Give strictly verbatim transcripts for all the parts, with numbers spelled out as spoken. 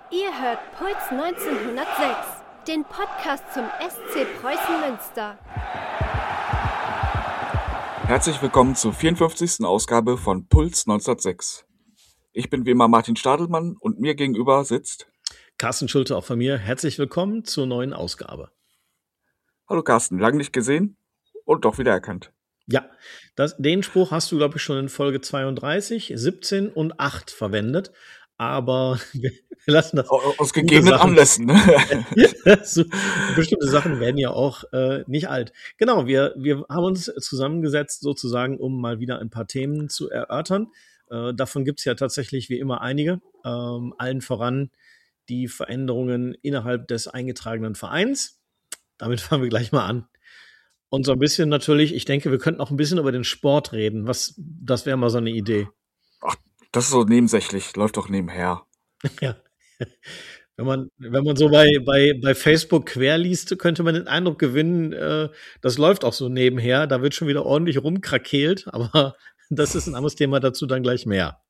Ihr hört Puls neunzehnhundertsechs, den Podcast zum S C Preußen Münster. Herzlich willkommen zur vierundfünfzigsten Ausgabe von Puls neunzehnhundertsechs. Ich bin wie immer Martin Stadelmann und mir gegenüber sitzt Carsten Schulte, auch von mir. Herzlich willkommen zur neuen Ausgabe. Hallo Carsten, lang nicht gesehen und doch wieder erkannt. Ja, das, den Spruch hast du, glaube ich, schon in Folge zweiunddreißig, siebzehn und acht verwendet. Aber wir lassen das. Aus gegebenen Anlässen. Ne? so, bestimmte Sachen werden ja auch äh, nicht alt. Genau, wir, wir haben uns zusammengesetzt, sozusagen, um mal wieder ein paar Themen zu erörtern. Äh, davon gibt es ja tatsächlich wie immer einige. Ähm, allen voran die Veränderungen innerhalb des eingetragenen Vereins. Damit fangen wir gleich mal an. Und so ein bisschen natürlich, ich denke, wir könnten auch ein bisschen über den Sport reden. Was, das wäre mal so eine Idee. Ach, das ist so nebensächlich, läuft doch nebenher. Ja. Wenn man, wenn man so bei, bei, bei Facebook querliest, könnte man den Eindruck gewinnen, äh, das läuft auch so nebenher. Da wird schon wieder ordentlich rumkrakeelt, aber das ist ein anderes Thema, dazu dann gleich mehr.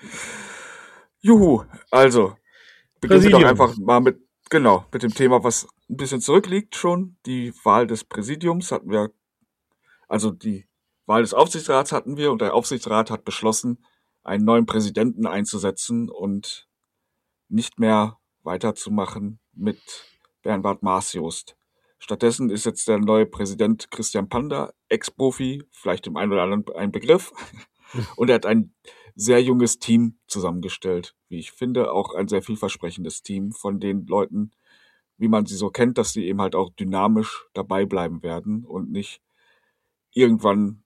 Juhu, also beginnen wir doch einfach mal mit, genau, mit dem Thema, was ein bisschen zurückliegt schon. Die Wahl des Präsidiums hatten wir, also die Wahl des Aufsichtsrats hatten wir und der Aufsichtsrat hat beschlossen, einen neuen Präsidenten einzusetzen und nicht mehr weiterzumachen mit Bernhard Maas-Jost. Stattdessen ist jetzt der neue Präsident Christian Panda, Ex-Profi, vielleicht dem einen oder anderen ein Begriff. Und er hat ein sehr junges Team zusammengestellt, wie ich finde, auch ein sehr vielversprechendes Team von den Leuten, wie man sie so kennt, dass sie eben halt auch dynamisch dabei bleiben werden und nicht irgendwann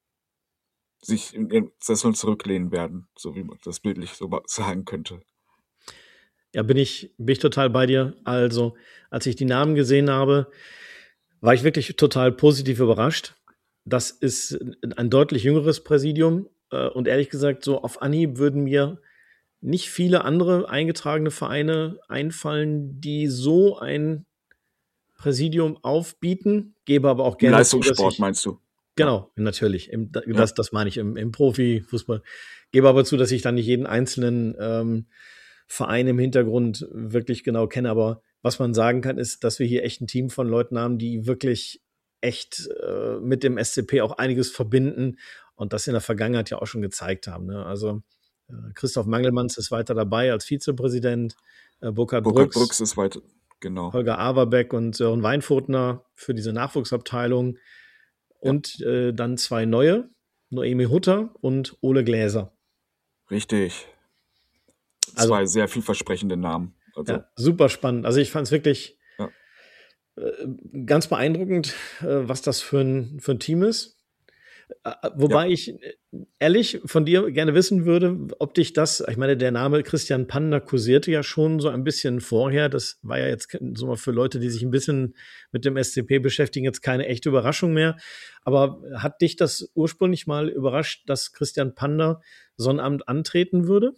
sich in ihren Sesseln zurücklehnen werden, so wie man das bildlich so sagen könnte. Ja, bin ich, bin ich total bei dir. Also, als ich die Namen gesehen habe, war ich wirklich total positiv überrascht. Das ist ein deutlich jüngeres Präsidium. Und ehrlich gesagt, so auf Anhieb würden mir nicht viele andere eingetragene Vereine einfallen, die so ein Präsidium aufbieten. Gebe aber auch gerne. Leistungssport, zu, meinst du? Genau, ja. Natürlich. Im, das, ja. das meine ich im, im Profifußball. Gebe aber zu, dass ich dann nicht jeden einzelnen ähm, Verein im Hintergrund wirklich genau kenne. Aber was man sagen kann, ist, dass wir hier echt ein Team von Leuten haben, die wirklich echt äh, mit dem S C P auch einiges verbinden und das in der Vergangenheit ja auch schon gezeigt haben. Ne? Also äh, Christoph Mangelmanns ist weiter dabei als Vizepräsident, äh, Burkhard, Burkhard Brooks, Brooks ist weiter, genau. Holger Averbeck und Sören Weinfurtner für diese Nachwuchsabteilung und ja. äh, dann zwei neue, Noemi Hutter und Ole Gläser. Richtig. Zwei also, sehr vielversprechende Namen. Also. Ja, super spannend. Also ich fand es wirklich ja. äh, ganz beeindruckend, äh, was das für ein, für ein Team ist. Äh, wobei ja. ich ehrlich von dir gerne wissen würde, ob dich das, ich meine, der Name Christian Panda kursierte ja schon so ein bisschen vorher. Das war ja jetzt so mal für Leute, die sich ein bisschen mit dem S C P beschäftigen, jetzt keine echte Überraschung mehr. Aber hat dich das ursprünglich mal überrascht, dass Christian Panda so ein Amt antreten würde?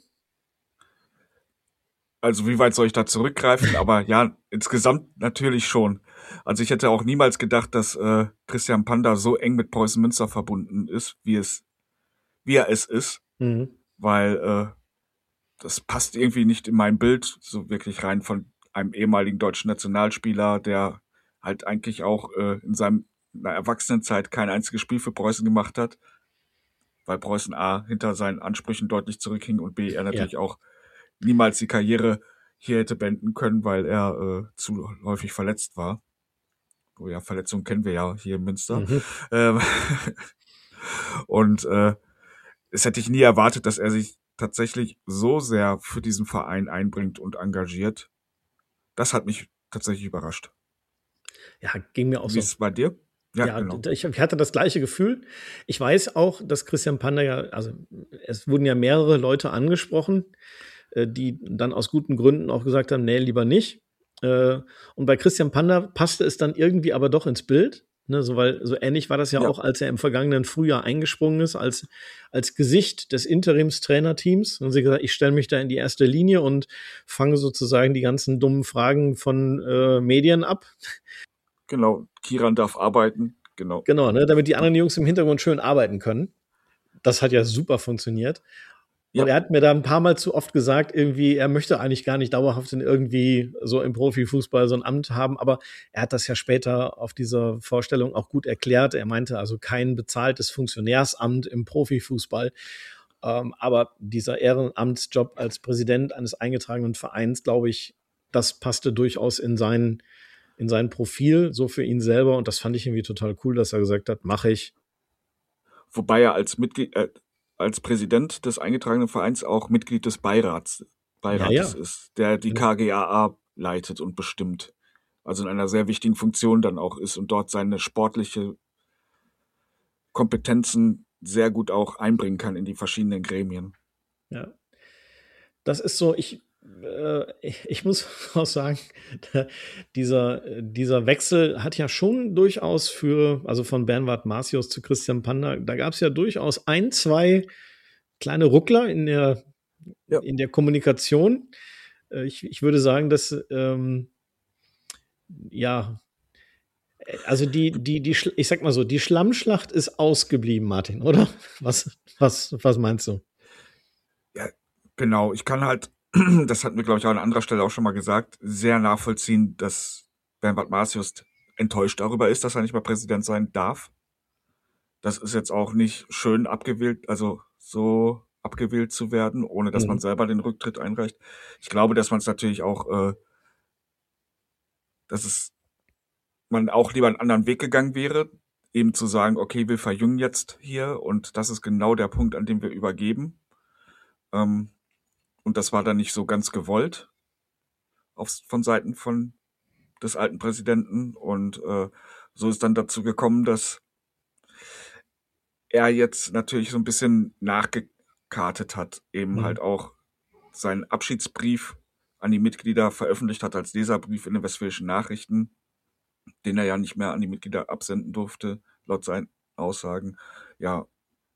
Also wie weit soll ich da zurückgreifen? Aber ja, insgesamt natürlich schon. Also ich hätte auch niemals gedacht, dass äh, Christian Panda so eng mit Preußen Münster verbunden ist, wie es, wie er es ist. Mhm. Weil äh, das passt irgendwie nicht in mein Bild so wirklich rein von einem ehemaligen deutschen Nationalspieler, der halt eigentlich auch äh, in seinem in der Erwachsenenzeit kein einziges Spiel für Preußen gemacht hat, weil Preußen A hinter seinen Ansprüchen deutlich zurückhing und B er natürlich ja. auch niemals die Karriere hier hätte beenden können, weil er äh, zu häufig verletzt war. Oh ja, Verletzungen kennen wir ja hier in Münster. Mhm. Ähm, und äh, es hätte ich nie erwartet, dass er sich tatsächlich so sehr für diesen Verein einbringt und engagiert. Das hat mich tatsächlich überrascht. Ja, ging mir auch so. Wie ist es bei dir? Ja, ja, genau. Ich hatte das gleiche Gefühl. Ich weiß auch, dass Christian Panda ja, also es wurden ja mehrere Leute angesprochen, die dann aus guten Gründen auch gesagt haben, nee, lieber nicht. Und bei Christian Panda passte es dann irgendwie aber doch ins Bild, ne, so, weil so ähnlich war das ja, ja auch, als er im vergangenen Frühjahr eingesprungen ist, als, als Gesicht des Interimstrainerteams. Und sie gesagt, ich stelle mich da in die erste Linie und fange sozusagen die ganzen dummen Fragen von äh, Medien ab. Genau, Kiran darf arbeiten, genau. Genau, ne, damit die anderen Jungs im Hintergrund schön arbeiten können. Das hat ja super funktioniert. Ja. Und er hat mir da ein paar Mal zu oft gesagt, irgendwie, er möchte eigentlich gar nicht dauerhaft in irgendwie so im Profifußball so ein Amt haben, aber er hat das ja später auf dieser Vorstellung auch gut erklärt. Er meinte also kein bezahltes Funktionärsamt im Profifußball, ähm, aber dieser Ehrenamtsjob als Präsident eines eingetragenen Vereins, glaube ich, das passte durchaus in sein, in sein Profil, so für ihn selber, und das fand ich irgendwie total cool, dass er gesagt hat, mache ich. Wobei er als Mitglied, äh, als Präsident des eingetragenen Vereins auch Mitglied des Beirats, Beirates ja, ja. ist, der die K G A A leitet und bestimmt. Also in einer sehr wichtigen Funktion dann auch ist und dort seine sportliche Kompetenzen sehr gut auch einbringen kann in die verschiedenen Gremien. Ja. Das ist so, ich, äh, ich muss auch sagen, dieser, dieser Wechsel hat ja schon durchaus für, also von Bernward Marcius zu Christian Panda, da gab es ja durchaus ein, zwei kleine Ruckler in der, ja. in der Kommunikation. Ich, ich würde sagen, dass ähm, ja, also die, die, die, ich sag mal so, die Schlammschlacht ist ausgeblieben, Martin, oder? Was, was, was meinst du? Ja, genau. Ich kann halt, das hatten wir, glaube ich, auch an anderer Stelle auch schon mal gesagt, sehr nachvollziehen, dass Bernward Marcius enttäuscht darüber ist, dass er nicht mehr Präsident sein darf. Das ist jetzt auch nicht schön abgewählt, also so abgewählt zu werden, ohne dass mhm. man selber den Rücktritt einreicht. Ich glaube, dass man es natürlich auch, äh, dass es man auch lieber einen anderen Weg gegangen wäre, eben zu sagen, okay, wir verjüngen jetzt hier und das ist genau der Punkt, an dem wir übergeben. Ähm, und das war dann nicht so ganz gewollt auf, von Seiten von des alten Präsidenten und äh, so ist dann dazu gekommen, dass er jetzt natürlich so ein bisschen nachgekartet hat, eben mhm. halt auch seinen Abschiedsbrief an die Mitglieder veröffentlicht hat als Leserbrief in den Westfälischen Nachrichten, den er ja nicht mehr an die Mitglieder absenden durfte, laut seinen Aussagen. Ja,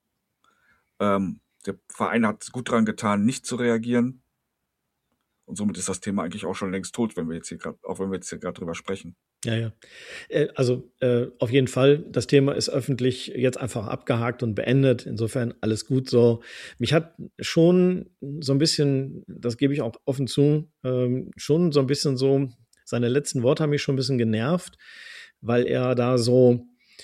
ähm, der Verein hat gut dran getan, nicht zu reagieren. Und somit ist das Thema eigentlich auch schon längst tot, wenn wir jetzt hier gerade, auch wenn wir jetzt hier gerade drüber sprechen. Ja, ja. Äh, also äh, auf jeden Fall, das Thema ist öffentlich jetzt einfach abgehakt und beendet. Insofern alles gut so. Mich hat schon so ein bisschen, das gebe ich auch offen zu, ähm, schon so ein bisschen so, seine letzten Worte haben mich schon ein bisschen genervt, weil er da so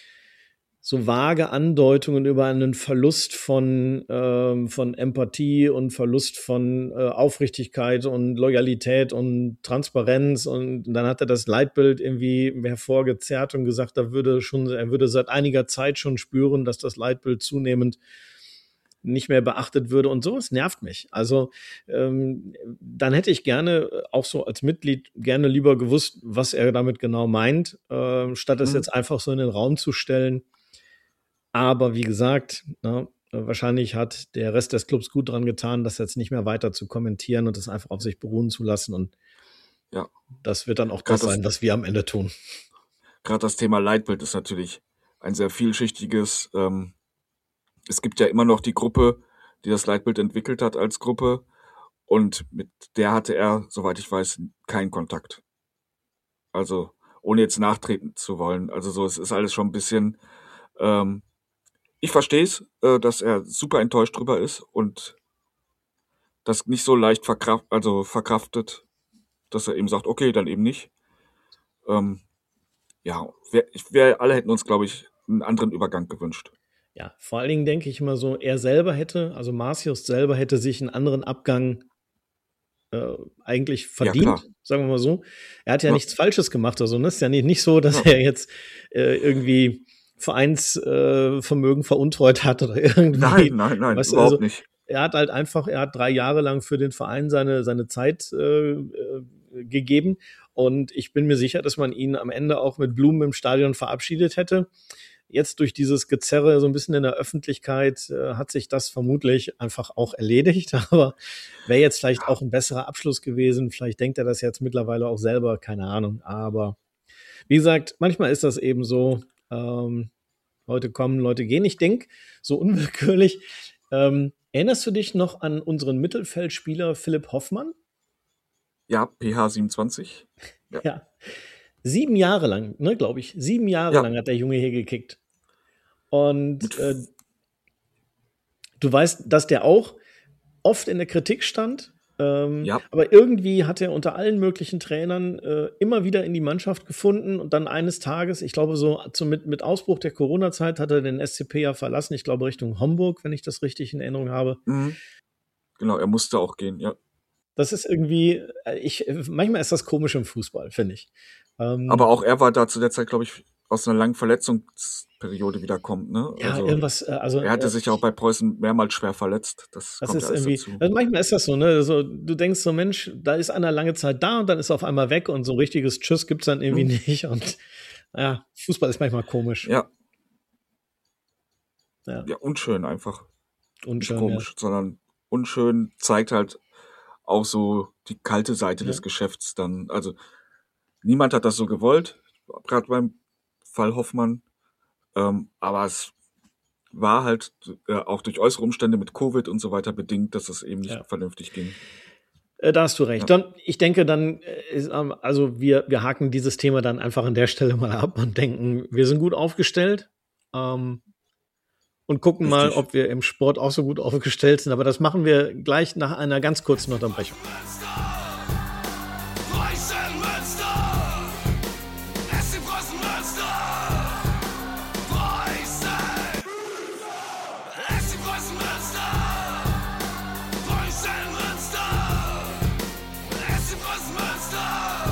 so vage Andeutungen über einen Verlust von, ähm, von Empathie und Verlust von äh, Aufrichtigkeit und Loyalität und Transparenz, und dann hat er das Leitbild irgendwie hervorgezerrt und gesagt, er würde schon, er würde seit einiger Zeit schon spüren, dass das Leitbild zunehmend nicht mehr beachtet würde, und sowas nervt mich. Also ähm, dann hätte ich gerne, auch so als Mitglied, gerne lieber gewusst, was er damit genau meint, äh, statt es mhm. jetzt einfach so in den Raum zu stellen. Aber wie gesagt, na, wahrscheinlich hat der Rest des Clubs gut dran getan, das jetzt nicht mehr weiter zu kommentieren und das einfach auf sich beruhen zu lassen. Und ja, das wird dann auch das, das sein, was wir am Ende tun. Gerade das Thema Leitbild ist natürlich ein sehr vielschichtiges. Ähm, es gibt ja immer noch die Gruppe, die das Leitbild entwickelt hat als Gruppe. Und mit der hatte er, soweit ich weiß, keinen Kontakt. Also ohne jetzt nachtreten zu wollen. Also so, es ist alles schon ein bisschen... Ähm, Ich verstehe es, äh, dass er super enttäuscht drüber ist und das nicht so leicht verkraft, also verkraftet, dass er eben sagt, okay, dann eben nicht. Ähm, ja, wir, wir alle hätten uns, glaube ich, einen anderen Übergang gewünscht. Ja, vor allen Dingen denke ich immer so, er selber hätte, also Marcius selber hätte sich einen anderen Abgang äh, eigentlich verdient, ja, sagen wir mal so. Er hat ja, ja nichts Falsches gemacht, also ne? Es ist ja nicht, nicht so, dass ja. er jetzt äh, irgendwie Vereinsvermögen äh, veruntreut hat oder irgendwie. Nein, nein, nein, weißt, überhaupt also, nicht. Er hat halt einfach, er hat drei Jahre lang für den Verein seine, seine Zeit äh, gegeben, und ich bin mir sicher, dass man ihn am Ende auch mit Blumen im Stadion verabschiedet hätte. Jetzt durch dieses Gezerre so ein bisschen in der Öffentlichkeit äh, hat sich das vermutlich einfach auch erledigt, aber wäre jetzt vielleicht auch ein besserer Abschluss gewesen. Vielleicht denkt er das jetzt mittlerweile auch selber, keine Ahnung, aber wie gesagt, manchmal ist das eben so, ähm, Leute kommen, Leute gehen. Ich denke, so unwillkürlich, ähm, erinnerst du dich noch an unseren Mittelfeldspieler Philipp Hoffmann? Ja, P H siebenundzwanzig. Ja. ja. Sieben Jahre lang, ne, glaube ich. Sieben Jahre ja. lang hat der Junge hier gekickt. Und äh, du weißt, dass der auch oft in der Kritik stand. Ähm, Ja. Aber irgendwie hat er unter allen möglichen Trainern äh, immer wieder in die Mannschaft gefunden und dann eines Tages, ich glaube so zum, mit, mit Ausbruch der Corona-Zeit hat er den S C P ja verlassen, ich glaube Richtung Homburg, wenn ich das richtig in Erinnerung habe. Mhm. Genau, er musste auch gehen, ja. Das ist irgendwie, äh, ich, manchmal ist das komisch im Fußball, finde ich. Ähm, Aber auch er war da zu der Zeit, glaube ich, aus einer langen Verletzungsperiode wiederkommt, ne? Ja, also, irgendwas, äh, also. Er hatte äh, sich auch bei Preußen mehrmals schwer verletzt. Das, Das kommt ist ja alles irgendwie, dazu. also manchmal ist das so, ne? Also, du denkst so, Mensch, da ist einer lange Zeit da und dann ist er auf einmal weg und so ein richtiges Tschüss gibt's dann irgendwie Hm. nicht. Und ja, Fußball ist manchmal komisch. Ja. Ja, Ja, unschön einfach. Nicht unschön. Ja. komisch, sondern unschön zeigt halt auch so die kalte Seite Ja. des Geschäfts dann. Also niemand hat das so gewollt, gerade beim Fall Hoffmann. Ähm, aber es war halt äh, auch durch äußere Umstände mit Covid und so weiter bedingt, dass es eben nicht Ja. vernünftig ging. Äh, Da hast du recht. Ja. Dann, ich denke, dann äh, ist, ähm, also wir, wir haken dieses Thema dann einfach an der Stelle mal ab und denken, wir sind gut aufgestellt. Ähm, und gucken mal, Richtig. ob wir im Sport auch so gut aufgestellt sind. Aber das machen wir gleich nach einer ganz kurzen Unterbrechung. Preußen Münster! S C Preußen Münster! Preußen! S C Preußen Münster! Preußen Münster! S C Preußen Münster!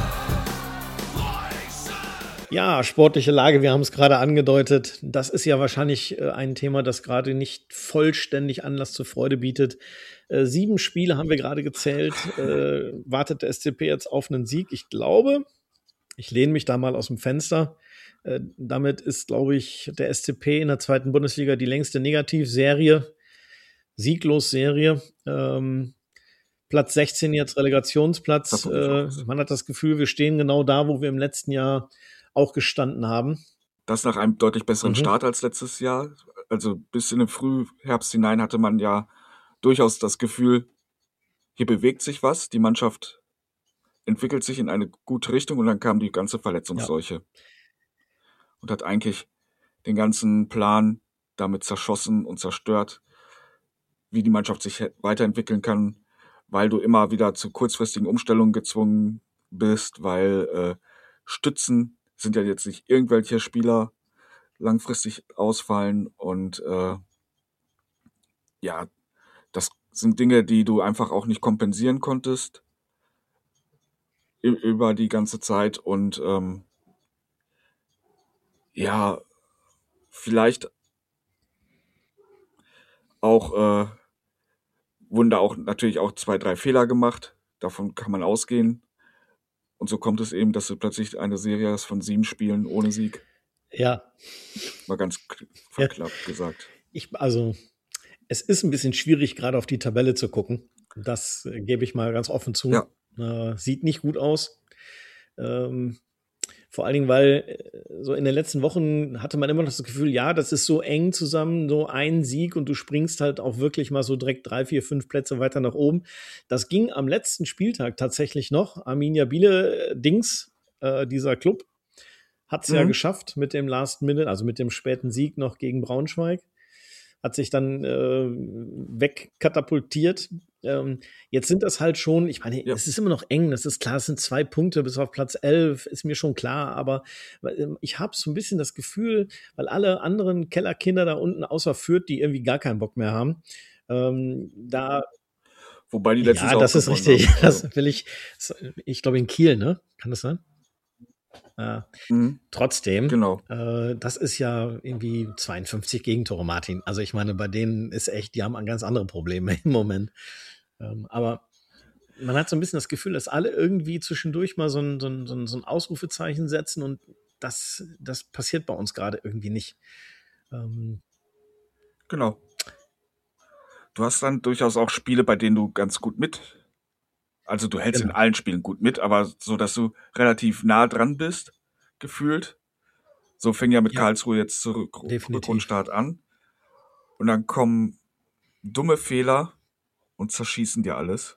Preußen! Ja, sportliche Lage, wir haben es gerade angedeutet. Das ist ja wahrscheinlich äh, ein Thema, das gerade nicht vollständig Anlass zur Freude bietet. Äh, sieben Spiele haben wir gerade gezählt. Äh, wartet der S C P jetzt auf einen Sieg? Ich glaube, ich lehne mich da mal aus dem Fenster. Äh, damit ist, glaube ich, der S C P in der zweiten Bundesliga die längste Negativserie, Sieglos-Serie. Ähm, Platz sechzehn jetzt Relegationsplatz. Davon gehe ich Äh, auch aus. man hat das Gefühl, wir stehen genau da, wo wir im letzten Jahr auch gestanden haben. Das nach einem deutlich besseren Mhm. Start als letztes Jahr. Also bis in den Frühherbst hinein hatte man ja durchaus das Gefühl, hier bewegt sich was, die Mannschaft entwickelt sich in eine gute Richtung und dann kam die ganze Verletzungsseuche und hat eigentlich den ganzen Plan damit zerschossen und zerstört, wie die Mannschaft sich he- weiterentwickeln kann, weil du immer wieder zu kurzfristigen Umstellungen gezwungen bist, weil äh, Stützen sind ja jetzt nicht irgendwelche Spieler langfristig ausfallen und äh, ja, das sind Dinge, die du einfach auch nicht kompensieren konntest ü- über die ganze Zeit und ähm, ja, vielleicht auch äh, wurden da auch natürlich auch zwei, drei Fehler gemacht. Davon kann man ausgehen. Und so kommt es eben, dass du plötzlich eine Serie hast von sieben Spielen ohne Sieg. Ja, Mal ganz k- verklappt gesagt. ich, also es ist ein bisschen schwierig, gerade auf die Tabelle zu gucken. Das äh, gebe ich mal ganz offen zu. Ja. Äh, sieht nicht gut aus. Ähm, vor allen Dingen, weil äh, so in den letzten Wochen hatte man immer noch das Gefühl, ja, das ist so eng zusammen, so ein Sieg und du springst halt auch wirklich mal so direkt drei, vier, fünf Plätze weiter nach oben. Das ging am letzten Spieltag tatsächlich noch. Arminia Biele, äh, Dings, äh, dieser Club, hat es ja Mhm. geschafft mit dem Last Minute, also mit dem späten Sieg noch gegen Braunschweig. Hat sich dann äh, wegkatapultiert. Ähm, jetzt sind das halt schon, ich meine, Ja. es ist immer noch eng, das ist klar, es sind zwei Punkte bis auf Platz elf, ist mir schon klar, aber ähm, ich habe so ein bisschen das Gefühl, weil alle anderen Kellerkinder da unten außer Fürth, die irgendwie gar keinen Bock mehr haben, ähm, da, Wobei die letztens ja, auch das ist gewonnen richtig, haben. Also, das will ich, ich glaube in Kiel, ne? Kann das sein? Äh, mhm. Trotzdem, Genau. äh, das ist ja irgendwie zweiundfünfzig Gegentore, Martin. Also ich meine, bei denen ist echt, die haben ganz andere Probleme im Moment. Ähm, aber man hat so ein bisschen das Gefühl, dass alle irgendwie zwischendurch mal so ein, so ein, so ein, so ein Ausrufezeichen setzen und das, das passiert bei uns gerade irgendwie nicht. Ähm, Genau. Du hast dann durchaus auch Spiele, bei denen du ganz gut mit, also du hältst Genau. in allen Spielen gut mit, aber so, dass du relativ nah dran bist, gefühlt. So fing ja mit Ja. Karlsruhe jetzt zurück Definitiv. Rückrundstart an. Und dann kommen dumme Fehler und zerschießen dir alles.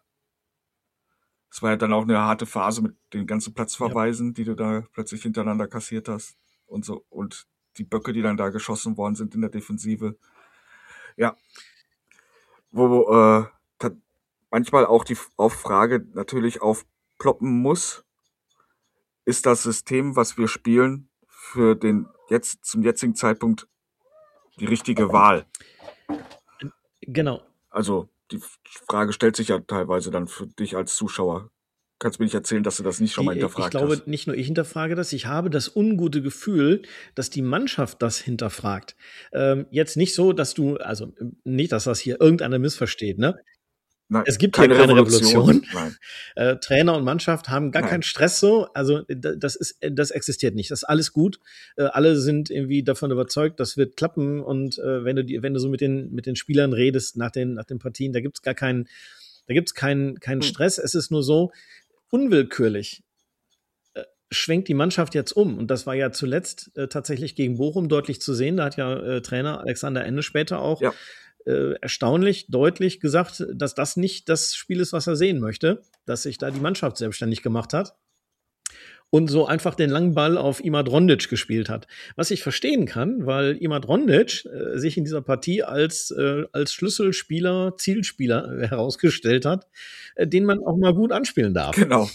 Es war ja dann auch eine harte Phase mit den ganzen Platzverweisen, die du da plötzlich hintereinander kassiert hast und so. Und die Böcke, die dann da geschossen worden sind in der Defensive. Ja. Wo, äh, manchmal auch die auf Frage natürlich aufploppen muss, ist das System, was wir spielen, für den jetzt zum jetzigen Zeitpunkt die richtige Wahl? Genau. Also die Frage stellt sich ja teilweise dann für dich als Zuschauer. Kannst du mir nicht erzählen, dass du das nicht schon Die, mal hinterfragt ich glaube, hast? nicht nur ich hinterfrage das, ich habe das ungute Gefühl, dass die Mannschaft das hinterfragt. Ähm, jetzt nicht so, dass du, also nicht, dass das hier irgendeiner missversteht, ne? Nein, Es gibt keine hier keine Revolution. Revolution. Nein. Äh, Trainer und Mannschaft haben gar Nein. keinen Stress so. Also d- das ist, das existiert nicht. Das ist alles gut. Äh, alle sind irgendwie davon überzeugt, das wird klappen. Und äh, wenn du die, wenn du so mit den mit den Spielern redest nach den nach den Partien, da gibt's gar keinen, da gibt's keinen keinen Hm. Stress. Es ist nur so unwillkürlich äh, schwenkt die Mannschaft jetzt um. Und das war ja zuletzt äh, tatsächlich gegen Bochum deutlich zu sehen. Da hat ja äh, Trainer Alexander Ende später auch Ja. äh, erstaunlich deutlich gesagt, dass das nicht das Spiel ist, was er sehen möchte, dass sich da die Mannschaft selbstständig gemacht hat und so einfach den langen Ball auf Imad Rondic gespielt hat. Was ich verstehen kann, weil Imad Rondic äh, sich in dieser Partie als, äh, als Schlüsselspieler, Zielspieler äh, herausgestellt hat, äh, den man auch mal gut anspielen darf. Genau.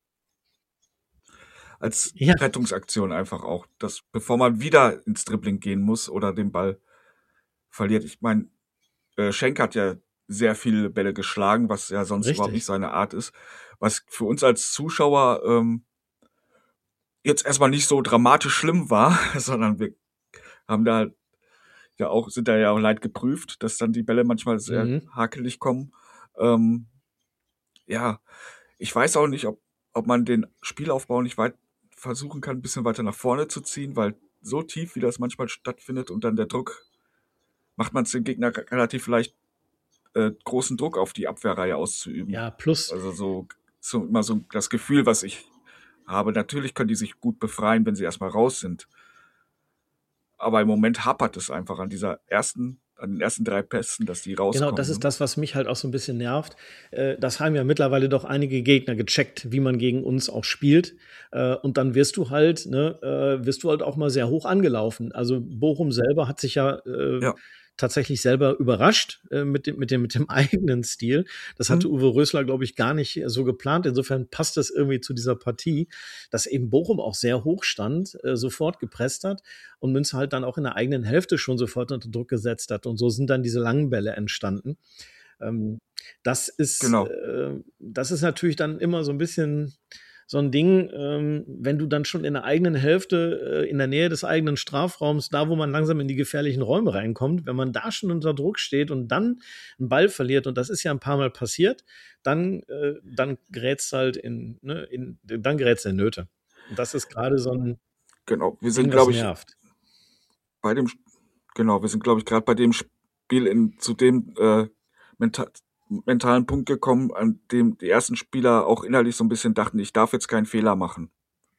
Als Ja. Rettungsaktion einfach auch, dass bevor man wieder ins Dribbling gehen muss oder den Ball verliert. Ich meine, äh, Schenk hat ja sehr viele Bälle geschlagen, was ja sonst Richtig. überhaupt nicht seine Art ist. Was für uns als Zuschauer ähm, jetzt erstmal nicht so dramatisch schlimm war, sondern wir haben da ja auch, sind da ja auch leid geprüft, dass dann die Bälle manchmal sehr Mhm. hakelig kommen. Ähm, ja, ich weiß auch nicht, ob, ob man den Spielaufbau nicht weit versuchen kann, ein bisschen weiter nach vorne zu ziehen, weil so tief, wie das manchmal stattfindet und dann der Druck, macht man es dem Gegner re- relativ leicht, äh, großen Druck auf die Abwehrreihe auszuüben. Ja, plus, Also so, so immer so das Gefühl, was ich habe. Natürlich können die sich gut befreien, wenn sie erstmal raus sind. Aber im Moment hapert es einfach an dieser ersten, an den ersten drei Pässen, dass die rauskommen. genau, das ist ne? das, was mich halt auch so ein bisschen nervt. Äh, Das haben ja mittlerweile doch einige Gegner gecheckt, wie man gegen uns auch spielt. Äh, Und dann wirst du halt, ne, äh, wirst du halt auch mal sehr hoch angelaufen. Also Bochum selber hat sich ja, äh, Ja. tatsächlich selber überrascht äh, mit dem, mit dem, mit dem eigenen Stil. Das hatte Hm. Uwe Rösler, glaube ich, gar nicht so geplant. Insofern passt das irgendwie zu dieser Partie, dass eben Bochum auch sehr hoch stand, äh, sofort gepresst hat und Münster halt dann auch in der eigenen Hälfte schon sofort unter Druck gesetzt hat. Und so sind dann diese langen Bälle entstanden. Ähm, das ist, Genau. äh, das ist natürlich dann immer so ein bisschen so ein Ding, ähm, wenn du dann schon in der eigenen Hälfte, äh, in der Nähe des eigenen Strafraums, da wo man langsam in die gefährlichen Räume reinkommt, wenn man da schon unter Druck steht und dann einen Ball verliert, und das ist ja ein paar Mal passiert, dann, äh, dann gerätst halt in, ne, in, dann gerätst in Nöte. Und das ist gerade so ein Genau. Wir Ding, sind, was glaube ich, nervt. bei dem, genau, wir sind, glaube ich, gerade bei dem Spiel in, zu dem äh, menta mentalen Punkt gekommen, an dem die ersten Spieler auch innerlich so ein bisschen dachten, ich darf jetzt keinen Fehler machen.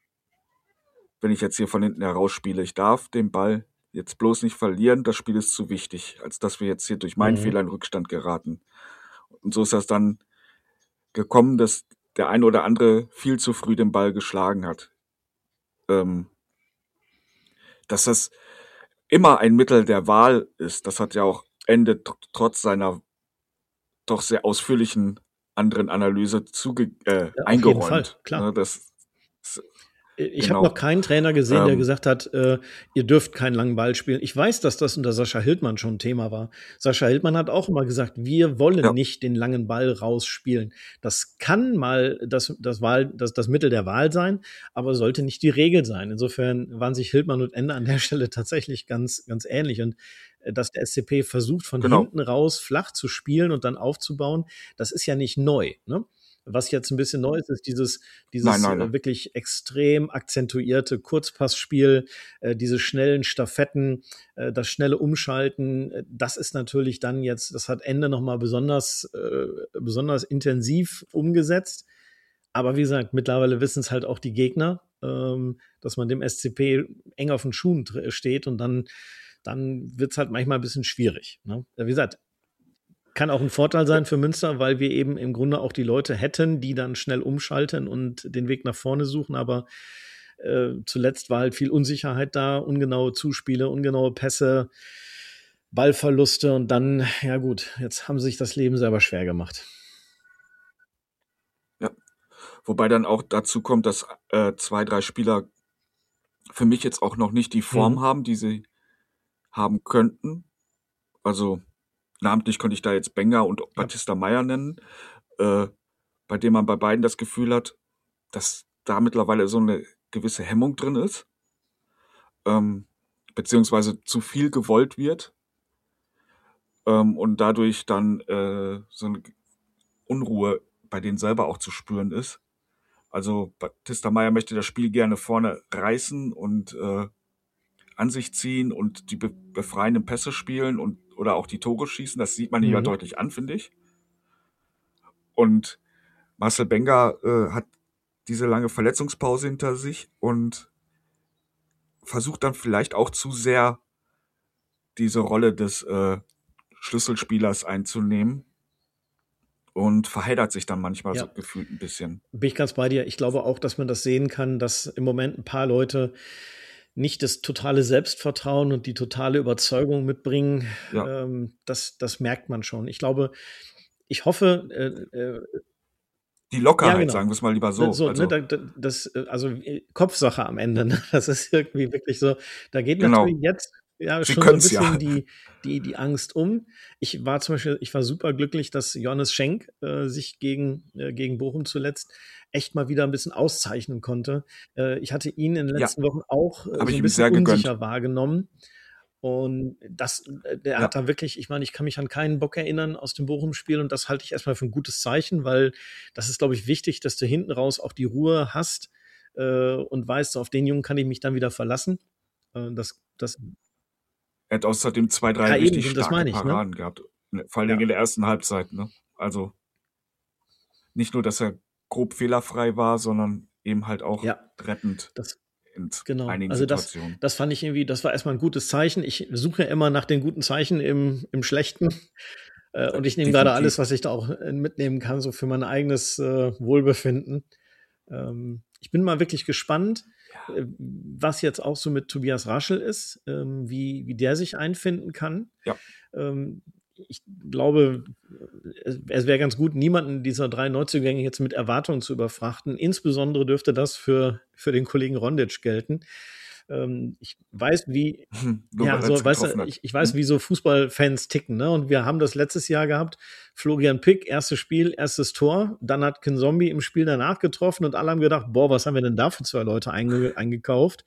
Wenn ich jetzt hier von hinten heraus spiele, ich darf den Ball jetzt bloß nicht verlieren, das Spiel ist zu wichtig, als dass wir jetzt hier durch meinen Mhm. Fehler in Rückstand geraten. Und so ist das dann gekommen, dass der ein oder andere viel zu früh den Ball geschlagen hat. Ähm, dass das immer ein Mittel der Wahl ist, das hat ja auch Ende tr- trotz seiner doch sehr ausführlichen anderen Analyse zuge äh, Ja, auf jeden eingeräumt. Fall, klar. Ne, das, das, Ich Genau. habe noch keinen Trainer gesehen, der Ähm. gesagt hat, äh, ihr dürft keinen langen Ball spielen. Ich weiß, dass das unter Sascha Hildmann schon ein Thema war. Sascha Hildmann hat auch immer gesagt, wir wollen Ja. nicht den langen Ball rausspielen. Das kann mal das, das, Wahl, das, das Mittel der Wahl sein, aber sollte nicht die Regel sein. Insofern waren sich Hildmann und Ende an der Stelle tatsächlich ganz, ganz ähnlich. Und äh, dass der S C P versucht, von Genau. hinten raus flach zu spielen und dann aufzubauen, das ist ja nicht neu, ne? Was jetzt ein bisschen neu ist, ist dieses, dieses Nein, nein, äh, nein. wirklich extrem akzentuierte Kurzpassspiel, äh, diese schnellen Staffetten, äh, das schnelle Umschalten. äh, Das ist natürlich dann jetzt, das hat Ende nochmal besonders, äh, besonders intensiv umgesetzt. Aber wie gesagt, mittlerweile wissen es halt auch die Gegner, ähm, dass man dem S C P eng auf den Schuhen dr- steht, und dann, dann wird es halt manchmal ein bisschen schwierig. Ne? Wie gesagt, kann auch ein Vorteil sein für Münster, weil wir eben im Grunde auch die Leute hätten, die dann schnell umschalten und den Weg nach vorne suchen. Aber äh, zuletzt war halt viel Unsicherheit da, ungenaue Zuspiele, ungenaue Pässe. Ballverluste und dann, ja gut, jetzt haben sie sich das Leben selber schwer gemacht. Ja, wobei dann auch dazu kommt, dass äh, zwei, drei Spieler für mich jetzt auch noch nicht die Form Mhm. haben, die sie haben könnten. Also namentlich könnte ich da jetzt Benga und Batista Meyer nennen, äh, bei dem man bei beiden das Gefühl hat, dass da mittlerweile so eine gewisse Hemmung drin ist, ähm, beziehungsweise zu viel gewollt wird ähm, und dadurch dann äh, so eine Unruhe bei denen selber auch zu spüren ist. Also Batista Meyer möchte das Spiel gerne vorne reißen und äh, an sich ziehen und die be befreienden Pässe spielen und oder auch die Tore schießen. Das sieht man hier ja Mhm. deutlich an, finde ich. Und Marcel Benga äh, hat diese lange Verletzungspause hinter sich und versucht dann vielleicht auch zu sehr diese Rolle des äh, Schlüsselspielers einzunehmen und verheddert sich dann manchmal so Ja, gefühlt ein bisschen. bin ich ganz bei dir. Ich glaube auch, dass man das sehen kann, dass im Moment ein paar Leute nicht das totale Selbstvertrauen und die totale Überzeugung mitbringen. Ja. Ähm, das, das merkt man schon. Ich glaube, ich hoffe, äh, äh, Die Lockerheit, Ja, genau. sagen wir es mal lieber ne, so. so, Also, ne, da, da, das, äh, also äh, Kopfsache am Ende. Ne? Das ist irgendwie wirklich so. Da geht Genau. natürlich jetzt ja Sie schon so ein können's ja. bisschen die, die, die Angst um. Ich war zum Beispiel, ich war super glücklich, dass Johannes Schenk äh, sich gegen, äh, gegen Bochum zuletzt echt mal wieder ein bisschen auszeichnen konnte. Äh, ich hatte ihn in den Ja. letzten Wochen auch äh, Habe so ich ein ihm bisschen sehr gegönnt. unsicher wahrgenommen. Und das, äh, der Ja. hat da wirklich, ich meine, ich kann mich an keinen Bock erinnern aus dem Bochum-Spiel und das halte ich erstmal für ein gutes Zeichen, weil das ist, glaube ich, wichtig, dass du hinten raus auch die Ruhe hast äh, und weißt, auf den Jungen kann ich mich dann wieder verlassen. Äh, das, das, Er hat außerdem zwei, drei ja, eben, richtig und das starke meine ich, ne? Paraden gehabt. Vor allen Ja. Dingen in der ersten Halbzeit. Ne? Also nicht nur, dass er grob fehlerfrei war, sondern eben halt auch Ja. rettend Das, in genau. einigen Also das, Situationen. das fand ich irgendwie, das war erstmal ein gutes Zeichen. Ich suche ja immer nach den guten Zeichen im, im Schlechten. Äh, und ich nehme gerade alles, Definitiv. was ich da auch äh, mitnehmen kann, so für mein eigenes äh, Wohlbefinden. Ähm, ich bin mal wirklich gespannt, äh, was jetzt auch so mit Tobias Raschel ist, ähm, wie, wie der sich einfinden kann. Ja. Ähm, ich glaube, es, es wäre ganz gut, niemanden dieser drei Neuzugänge jetzt mit Erwartungen zu überfrachten. Insbesondere dürfte das für, für den Kollegen Rondic gelten. Ähm, ich weiß, wie, Nur ja, weil er so, es weißt getroffen du, hat. ich, ich weiß, Hm? wie so Fußballfans ticken, ne? Und wir haben das letztes Jahr gehabt. Florian Pick, erstes Spiel, erstes Tor. Dann hat Kinzombie im Spiel danach getroffen und alle haben gedacht, boah, was haben wir denn da für zwei Leute einge eingekauft?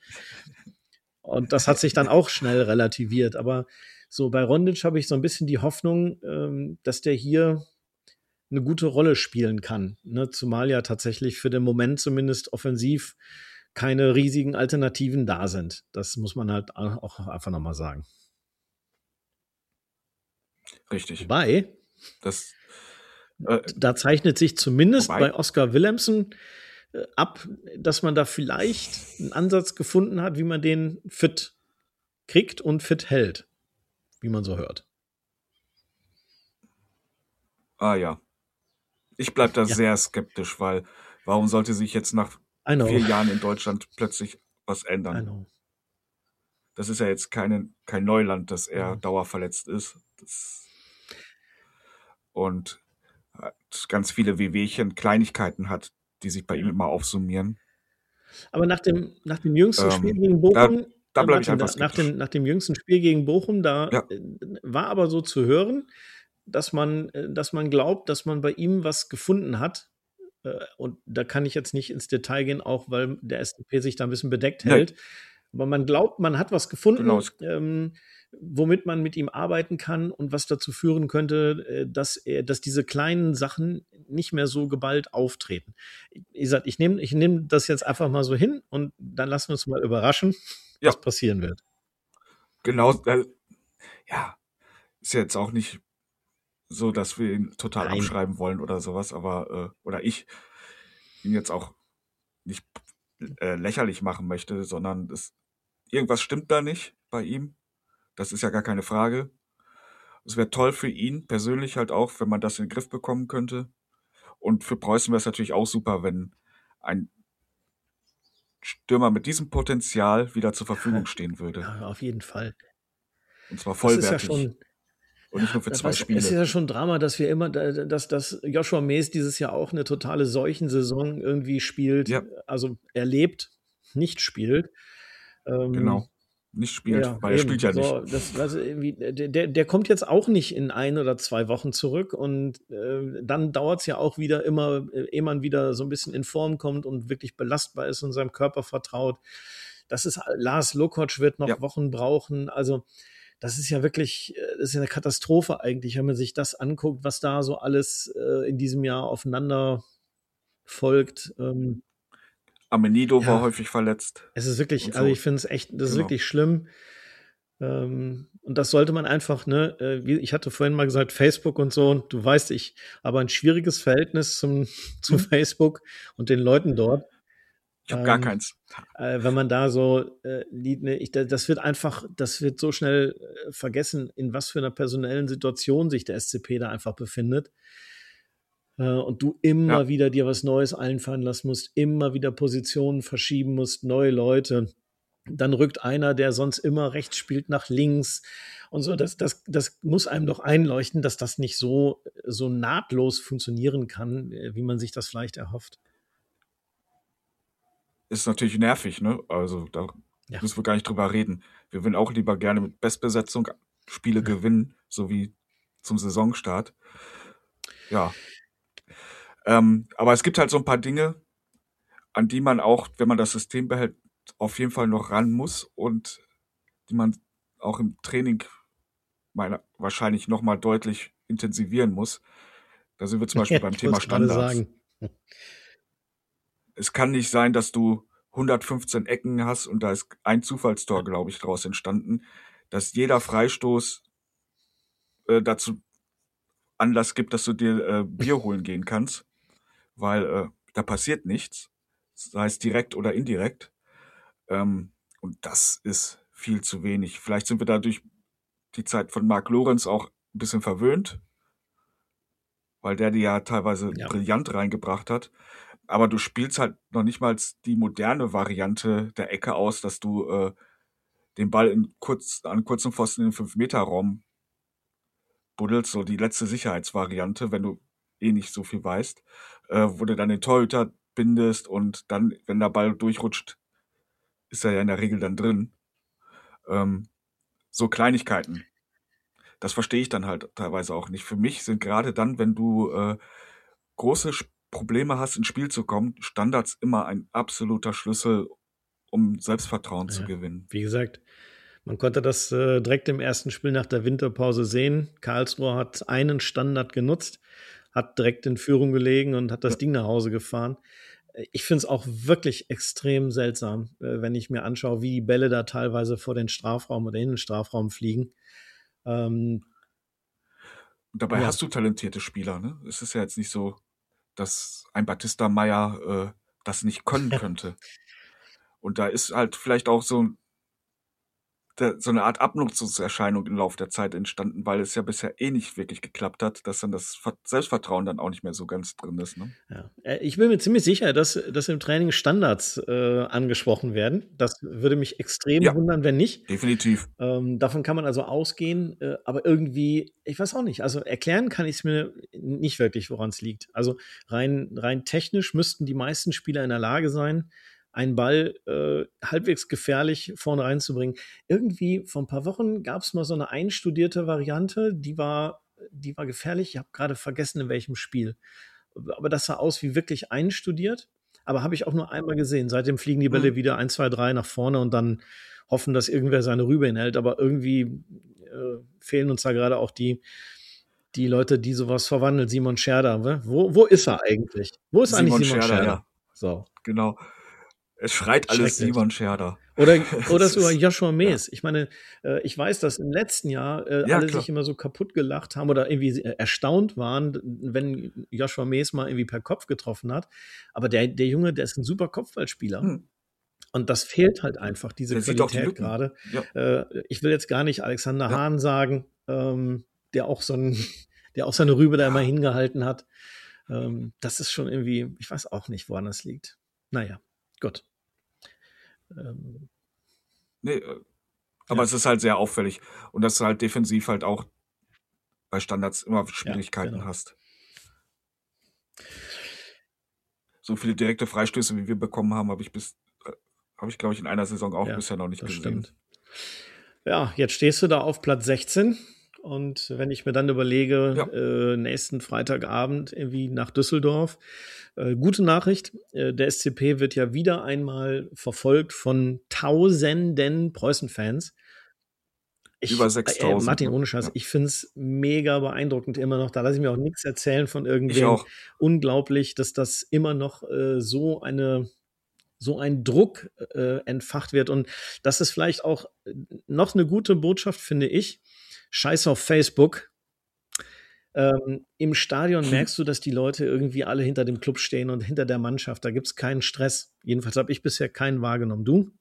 Und das hat sich dann auch schnell relativiert. Aber so bei Rondic habe ich so ein bisschen die Hoffnung, ähm, dass der hier eine gute Rolle spielen kann. Ne? Zumal ja tatsächlich für den Moment zumindest offensiv keine riesigen Alternativen da sind. Das muss man halt auch einfach nochmal sagen. Richtig. Wobei, Das, äh, da zeichnet sich zumindest wobei? bei Oscar Willemsen äh, ab, dass man da vielleicht einen Ansatz gefunden hat, wie man den fit kriegt und fit hält, wie man so hört. Ah ja. Ich bleib da Ja. sehr skeptisch, weil warum sollte sich jetzt nach I know. vier Jahren in Deutschland plötzlich was I ändern? know. Das ist ja jetzt keine, kein Neuland, dass er Ja. dauerverletzt ist. Das und hat ganz viele Wehwehchen, Kleinigkeiten hat, die sich bei ihm immer aufsummieren. Aber nach dem, nach dem jüngsten Ähm, Spiel gegen da- Bochum, da äh, bleib ich warte, einfach nach, skeptisch. dem, nach dem jüngsten Spiel gegen Bochum, da Ja. äh, war aber so zu hören, dass man, äh, dass man glaubt, dass man bei ihm was gefunden hat. Äh, und da kann ich jetzt nicht ins Detail gehen, auch weil der S C P sich da ein bisschen bedeckt Nee. hält. Aber man glaubt, man hat was gefunden, Genau, es- ähm, womit man mit ihm arbeiten kann und was dazu führen könnte, äh, dass er, dass diese kleinen Sachen nicht mehr so geballt auftreten. Wie gesagt, ich nehme ich nehm das jetzt einfach mal so hin und dann lassen wir uns mal überraschen, Ja. was passieren wird. Genau, äh, ja, ist jetzt auch nicht so, dass wir ihn total Nein. abschreiben wollen oder sowas, aber, äh, oder ich ihn jetzt auch nicht äh, lächerlich machen möchte, sondern es, irgendwas stimmt da nicht bei ihm. Das ist ja gar keine Frage. Es wäre toll für ihn persönlich halt auch, wenn man das in den Griff bekommen könnte. Und für Preußen wäre es natürlich auch super, wenn ein Stürmer mit diesem Potenzial wieder zur Verfügung stehen würde. Ja, auf jeden Fall. Und zwar vollwertig. Das ist ja schon, und nicht nur für zwei das, Spiele. Es ist ja schon Drama, dass wir immer, dass, dass Joshua Mees dieses Jahr auch eine totale Seuchensaison irgendwie spielt, Ja. also erlebt, nicht spielt. Ähm, genau, nicht spielt, ja, weil er eben. spielt ja so, nicht. Das, also irgendwie, der, der kommt jetzt auch nicht in ein oder zwei Wochen zurück und äh, dann dauert es ja auch wieder immer, ehe man wieder so ein bisschen in Form kommt und wirklich belastbar ist und seinem Körper vertraut. Das ist, Lars Lukoc wird noch Ja. Wochen brauchen, also das ist ja wirklich, das ist ja eine Katastrophe eigentlich, wenn man sich das anguckt, was da so alles äh, in diesem Jahr aufeinander folgt. Ähm, Amenido ja, war häufig verletzt. Es ist wirklich, und so. also ich finde es echt, das ist Genau. wirklich schlimm. Ähm, und das sollte man einfach, ne, äh, wie ich hatte vorhin mal gesagt, Facebook und so, und du weißt, ich habe ein schwieriges Verhältnis zum, zu Facebook und den Leuten dort. Ich habe Ähm, gar keins. Äh, wenn man da so äh, liegt, ne, ich, das wird einfach, das wird so schnell äh, vergessen, in was für einer personellen Situation sich der S C P da einfach befindet. Äh, und du immer Ja. wieder dir was Neues einfallen lassen musst, immer wieder Positionen verschieben musst, neue Leute. Dann rückt einer, der sonst immer rechts spielt, nach links und so. Das, das, das muss einem doch einleuchten, dass das nicht so, so nahtlos funktionieren kann, äh, wie man sich das vielleicht erhofft. Ist natürlich nervig, ne? Also da Ja. müssen wir gar nicht drüber reden. Wir würden auch lieber gerne mit Bestbesetzung Spiele Ja. gewinnen, so wie zum Saisonstart. Ja. Ähm, aber es gibt halt so ein paar Dinge, an die man auch, wenn man das System behält, auf jeden Fall noch ran muss und die man auch im Training meiner, wahrscheinlich noch mal deutlich intensivieren muss. Da sind wir zum Beispiel beim Ich Thema wollt's gerade Standards. sagen. Es kann nicht sein, dass du hundertfünfzehn Ecken hast und da ist ein Zufallstor, glaube ich, daraus entstanden, dass jeder Freistoß äh, dazu Anlass gibt, dass du dir äh, Bier holen gehen kannst, weil äh, da passiert nichts, sei es direkt oder indirekt. Ähm, und das ist viel zu wenig. Vielleicht sind wir dadurch die Zeit von Marc Lorenz auch ein bisschen verwöhnt, weil der die ja teilweise Ja. brillant reingebracht hat. Aber du spielst halt noch nicht mal die moderne Variante der Ecke aus, dass du äh, den Ball in kurz, an kurzem Pfosten in den fünf Meter Raum buddelst, so die letzte Sicherheitsvariante, wenn du eh nicht so viel weißt, äh, wo du dann den Torhüter bindest und dann, wenn der Ball durchrutscht, ist er ja in der Regel dann drin. Ähm, so Kleinigkeiten. Das verstehe ich dann halt teilweise auch nicht. Für mich sind gerade dann, wenn du äh, große Probleme hast, ins Spiel zu kommen, Standards immer ein absoluter Schlüssel, um Selbstvertrauen ja. zu gewinnen. Wie gesagt, man konnte das äh, direkt im ersten Spiel nach der Winterpause sehen. Karlsruhe hat einen Standard genutzt, hat direkt in Führung gelegen und hat das ja. Ding nach Hause gefahren. Ich finde es auch wirklich extrem seltsam, äh, wenn ich mir anschaue, wie die Bälle da teilweise vor den Strafraum oder in den Strafraum fliegen. Ähm, und dabei ja. hast du talentierte Spieler, ne? Es ist ja jetzt nicht so, dass ein Batista Meyer äh, das nicht können könnte. Und da ist halt vielleicht auch so, der, so eine Art Abnutzungserscheinung im Laufe der Zeit entstanden, weil es ja bisher eh nicht wirklich geklappt hat, dass dann das Selbstvertrauen dann auch nicht mehr so ganz drin ist. Ne? Ja. Ich bin mir ziemlich sicher, dass, dass im Training Standards äh, angesprochen werden. Das würde mich extrem ja, wundern, wenn nicht. Definitiv. Ähm, davon kann man also ausgehen, äh, aber irgendwie, ich weiß auch nicht, also erklären kann ich es mir nicht wirklich, woran es liegt. Also rein, rein technisch müssten die meisten Spieler in der Lage sein, einen Ball äh, halbwegs gefährlich vorne reinzubringen. Irgendwie vor ein paar Wochen gab es mal so eine einstudierte Variante, die war, die war gefährlich. Ich habe gerade vergessen, in welchem Spiel. Aber das sah aus wie wirklich einstudiert. Aber habe ich auch nur einmal gesehen. Seitdem fliegen die Bälle mhm. wieder eins, zwei, drei nach vorne und dann hoffen, dass irgendwer seine Rübe hinhält. Aber irgendwie äh, fehlen uns da gerade auch die, die Leute, die sowas verwandeln. Simon Scherder. Wo, wo ist er eigentlich? Wo ist Simon eigentlich Simon Scherder? Scherder? Ja. So. Genau. Es schreit alles Simon Scherder. Oder, oder sogar Joshua Mees. Ja. Ich meine, äh, ich weiß, dass im letzten Jahr äh, ja, alle klar. sich immer so kaputt gelacht haben oder irgendwie erstaunt waren, wenn Joshua Mees mal irgendwie per Kopf getroffen hat. Aber der, der Junge, der ist ein super Kopfballspieler. Hm. Und das fehlt halt einfach, diese der Qualität die gerade. Ja. Äh, ich will jetzt gar nicht Alexander ja. Hahn sagen, ähm, der auch so ein, der auch seine Rübe da immer hingehalten hat. Ähm, das ist schon irgendwie, ich weiß auch nicht, woran das liegt. Naja, gut. Ähm. Nee, Aber Ja. es ist halt sehr auffällig. Und dass du halt defensiv halt auch bei Standards immer Schwierigkeiten genau. hast. So viele direkte Freistöße, wie wir bekommen haben, habe ich bis, äh, habe ich, glaube ich, in einer Saison auch Ja, bisher noch nicht das gesehen. stimmt. Ja, jetzt stehst du da auf Platz sechzehn. Und wenn ich mir dann überlege, Ja. äh, nächsten Freitagabend irgendwie nach Düsseldorf, äh, gute Nachricht, äh, der S C P wird ja wieder einmal verfolgt von tausenden Preußen-Fans. Ich, Über äh, sechstausend. Martin, ne? ohne Scheiß, Ja. ich finde es mega beeindruckend immer noch. Da lasse ich mir auch nichts erzählen von Ich irgendwem. auch. Unglaublich, dass das immer noch äh, so eine so ein Druck äh, entfacht wird. Und das ist vielleicht auch äh, noch eine gute Botschaft, finde ich. Scheiß auf Facebook. Ähm, Im Stadion merkst du, dass die Leute irgendwie alle hinter dem Club stehen und hinter der Mannschaft. Da gibt es keinen Stress. Jedenfalls habe ich bisher keinen wahrgenommen. Du?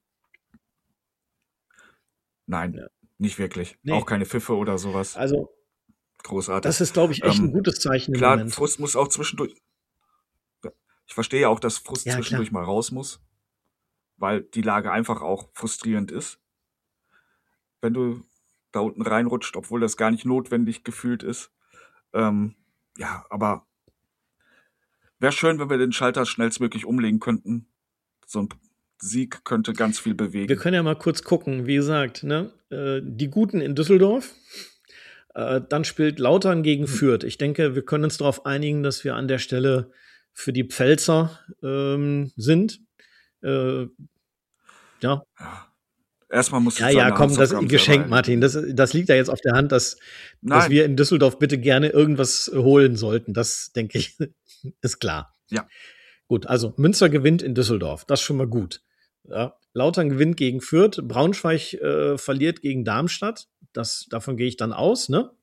Nein, Ja. nicht wirklich. Nee. Auch keine Pfiffe oder sowas. Also, Großartig. das ist, glaube ich, echt ein Ähm, gutes Zeichen im Klar, Moment. Frust muss auch zwischendurch. Ja, ich verstehe ja auch, dass Frust Ja, zwischendurch klar. mal raus muss, weil die Lage einfach auch frustrierend ist. Wenn du da unten reinrutscht, obwohl das gar nicht notwendig gefühlt ist. Ähm, ja, aber wäre schön, wenn wir den Schalter schnellstmöglich umlegen könnten. So ein Sieg könnte ganz viel Wir bewegen. können ja mal kurz gucken. Wie gesagt, ne, äh, die Guten in Düsseldorf. Äh, dann spielt Lautern gegen Fürth. Ich denke, wir können uns darauf einigen, dass wir an der Stelle für die Pfälzer ähm, sind. Äh, ja, Ja. Erstmal muss ja, es ja, seine komm, das Hausaufgaben Geschenk, selber Martin. erledigen. Das, das liegt ja jetzt auf der Hand, dass, dass Nein, wir in Düsseldorf bitte gerne irgendwas holen sollten. Das, denke ich, ist klar. ja. Gut, also Münster gewinnt in Düsseldorf. Das ist schon mal gut. Ja, Lautern gewinnt gegen Fürth. Braunschweig äh, verliert gegen Darmstadt. Das, davon gehe ich dann aus, ne?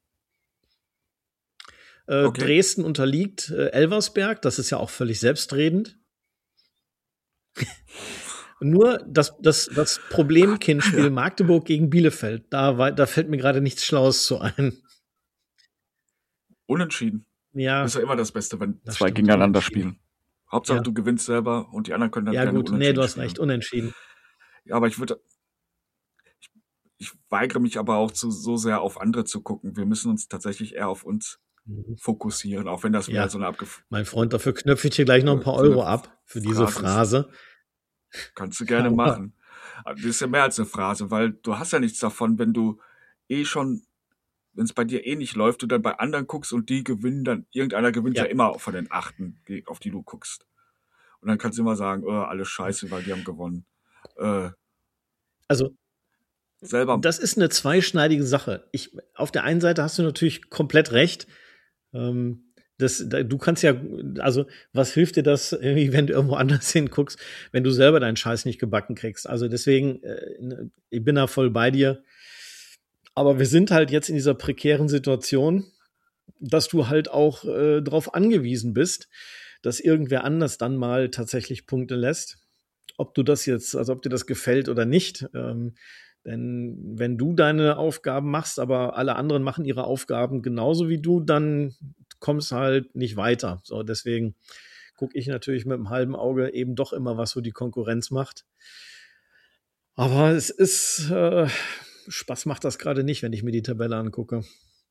Äh, Okay. Dresden unterliegt äh, Elversberg. Das ist ja auch völlig selbstredend. Nur das, das, das Problemkindspiel Ja. Magdeburg gegen Bielefeld, da, war, da fällt mir gerade nichts Schlaues zu ein. Unentschieden. Ja, Ist ja immer das Beste, wenn das zwei stimmt, gegeneinander unentschieden. spielen. Hauptsache, Ja. du gewinnst selber und die anderen können dann Ja, gerne gut, nee, unentschieden du hast spielen. recht, unentschieden. Ja, aber ich würde, ich, ich weigere mich aber auch zu, so sehr auf andere zu gucken. Wir müssen uns tatsächlich eher auf uns Mhm. fokussieren, auch wenn das Ja. mehr so eine abgef Mein Freund, dafür knöpfe ich dir gleich noch ein paar so eine Euro ab für diese Phrase ist. Phrase. Kannst du gerne Aber machen. Aber das ist ja mehr als eine Phrase, weil du hast ja nichts davon, wenn du eh schon, wenn es bei dir eh nicht läuft, du dann bei anderen guckst und die gewinnen dann, irgendeiner gewinnt ja, Ja. immer von den Achten, die- auf die du guckst. Und dann kannst du immer sagen, oh, alles scheiße, weil die haben gewonnen. Äh, Also, selber, das ist eine zweischneidige Sache. Ich, auf der einen Seite hast du natürlich komplett recht. Ähm, das, da, du kannst ja, also, was hilft dir das, irgendwie, wenn du irgendwo anders hinguckst, wenn du selber deinen Scheiß nicht gebacken kriegst? Also, deswegen, äh, ich bin da voll bei dir. Aber wir sind halt jetzt in dieser prekären Situation, dass du halt auch äh, darauf angewiesen bist, dass irgendwer anders dann mal tatsächlich Punkte lässt. Ob du das jetzt, also ob dir das gefällt oder nicht. Ähm, denn wenn du deine Aufgaben machst, aber alle anderen machen ihre Aufgaben genauso wie du, dann kommst halt nicht weiter. So, deswegen gucke ich natürlich mit einem halben Auge eben doch immer, was so die Konkurrenz macht. Aber es ist, äh, Spaß macht das gerade nicht, wenn ich mir die Tabelle angucke.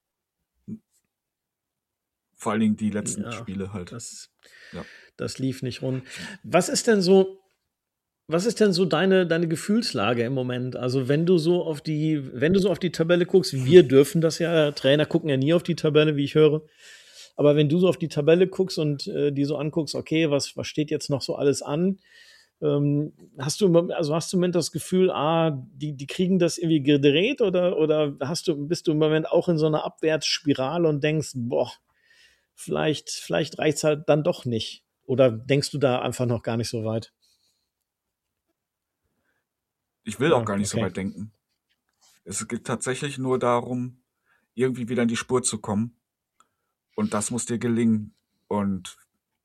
vor allen Dingen die letzten Ja, Spiele halt. Das, Ja. das lief nicht rund. Was ist denn so, was ist denn so deine, deine Gefühlslage im Moment? Also wenn du so auf die, wenn du so auf die Tabelle guckst, wir dürfen das ja, Trainer gucken ja nie auf die Tabelle, wie ich höre. Aber wenn du so auf die Tabelle guckst und äh, die so anguckst, okay, was, was steht jetzt noch so alles an? Ähm, hast du, also hast du im Moment das Gefühl, ah, die, die kriegen das irgendwie gedreht oder, oder hast du, bist du im Moment auch in so einer Abwärtsspirale und denkst, boah, vielleicht, vielleicht reicht's halt dann doch nicht? Oder denkst du da einfach noch gar nicht so weit? Ich will Ja, auch gar nicht so okay. weit denken. Es geht tatsächlich nur darum, irgendwie wieder in die Spur zu kommen. Und das muss dir gelingen. Und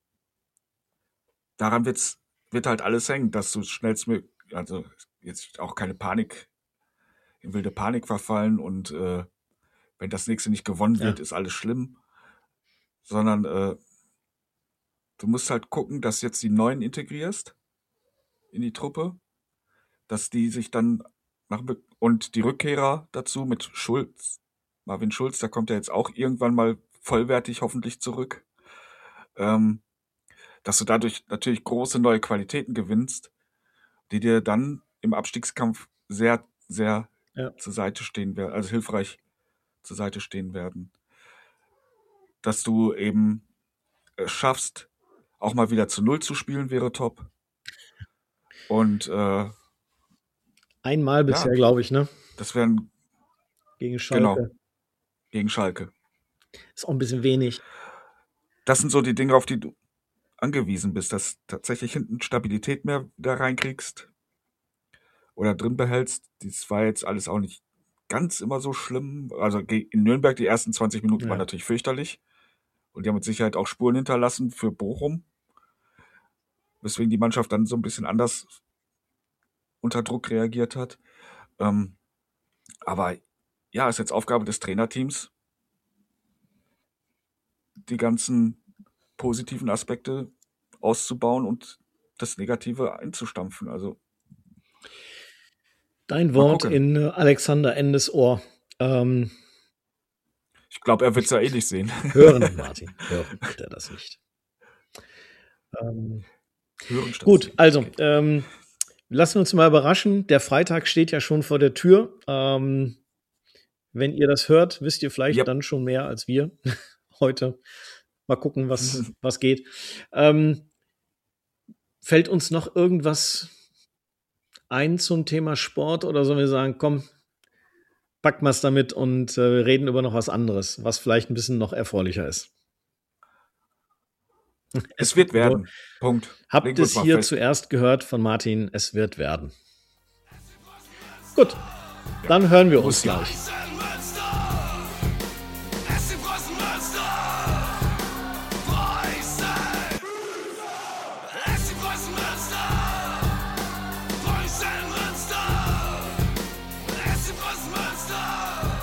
daran wird's, wird halt alles hängen, dass du schnellstmöglich, also jetzt auch keine Panik, in wilde Panik verfallen und äh, wenn das nächste nicht gewonnen wird, Ja. ist alles schlimm. Sondern äh, du musst halt gucken, dass jetzt die Neuen integrierst in die Truppe, dass die sich dann nach, und die Rückkehrer dazu mit Schulz, Marvin Schulz, da kommt er jetzt auch irgendwann mal vollwertig hoffentlich zurück. Ähm, dass du dadurch natürlich große neue Qualitäten gewinnst, die dir dann im Abstiegskampf sehr, sehr Ja. zur Seite stehen werden, also hilfreich zur Seite stehen werden. Dass du eben äh, schaffst, auch mal wieder zu Null zu spielen, wäre top. Und äh, Einmal bisher, Ja. glaube ich, ne? das wären Gegen Schalke. genau gegen Schalke. Ist auch ein bisschen wenig. Das sind so die Dinge, auf die du angewiesen bist, dass tatsächlich hinten Stabilität mehr da reinkriegst oder drin behältst. Das war jetzt alles auch nicht ganz immer so schlimm. Also ge- in Nürnberg die ersten zwanzig Minuten Ja. waren natürlich fürchterlich. Und die haben mit Sicherheit auch Spuren hinterlassen für Bochum. Weswegen die Mannschaft dann so ein bisschen anders unter Druck reagiert hat. Ähm, aber ja, ist jetzt Aufgabe des Trainerteams, die ganzen positiven Aspekte auszubauen und das Negative einzustampfen. Also Dein Mal Wort gucken. in äh, Alexander Endes Ohr. Ähm, ich glaube, er wird es ja eh nicht sehen. hören, Martin. Hören wird er das nicht. Ähm, Hören statt gut, sehen. also, Okay. ähm, lassen wir uns mal überraschen. Der Freitag steht ja schon vor der Tür. Ähm, wenn ihr das hört, wisst ihr vielleicht Yep. dann schon mehr als wir heute. Mal gucken, was, was geht. Ähm, fällt uns noch irgendwas ein zum Thema Sport oder sollen wir sagen, komm, packen wir es damit und äh, reden über noch was anderes, was vielleicht ein bisschen noch erfreulicher ist? Es wird werden. Punkt. Habt Legen wir es uns mal hier fest. zuerst gehört von Martin, es wird werden. Gut, dann hören wir uns Muss ja. gleich. S C Preußen Münster! Preußen! S C Preußen Münster! Preußen Münster! S C Preußen Münster!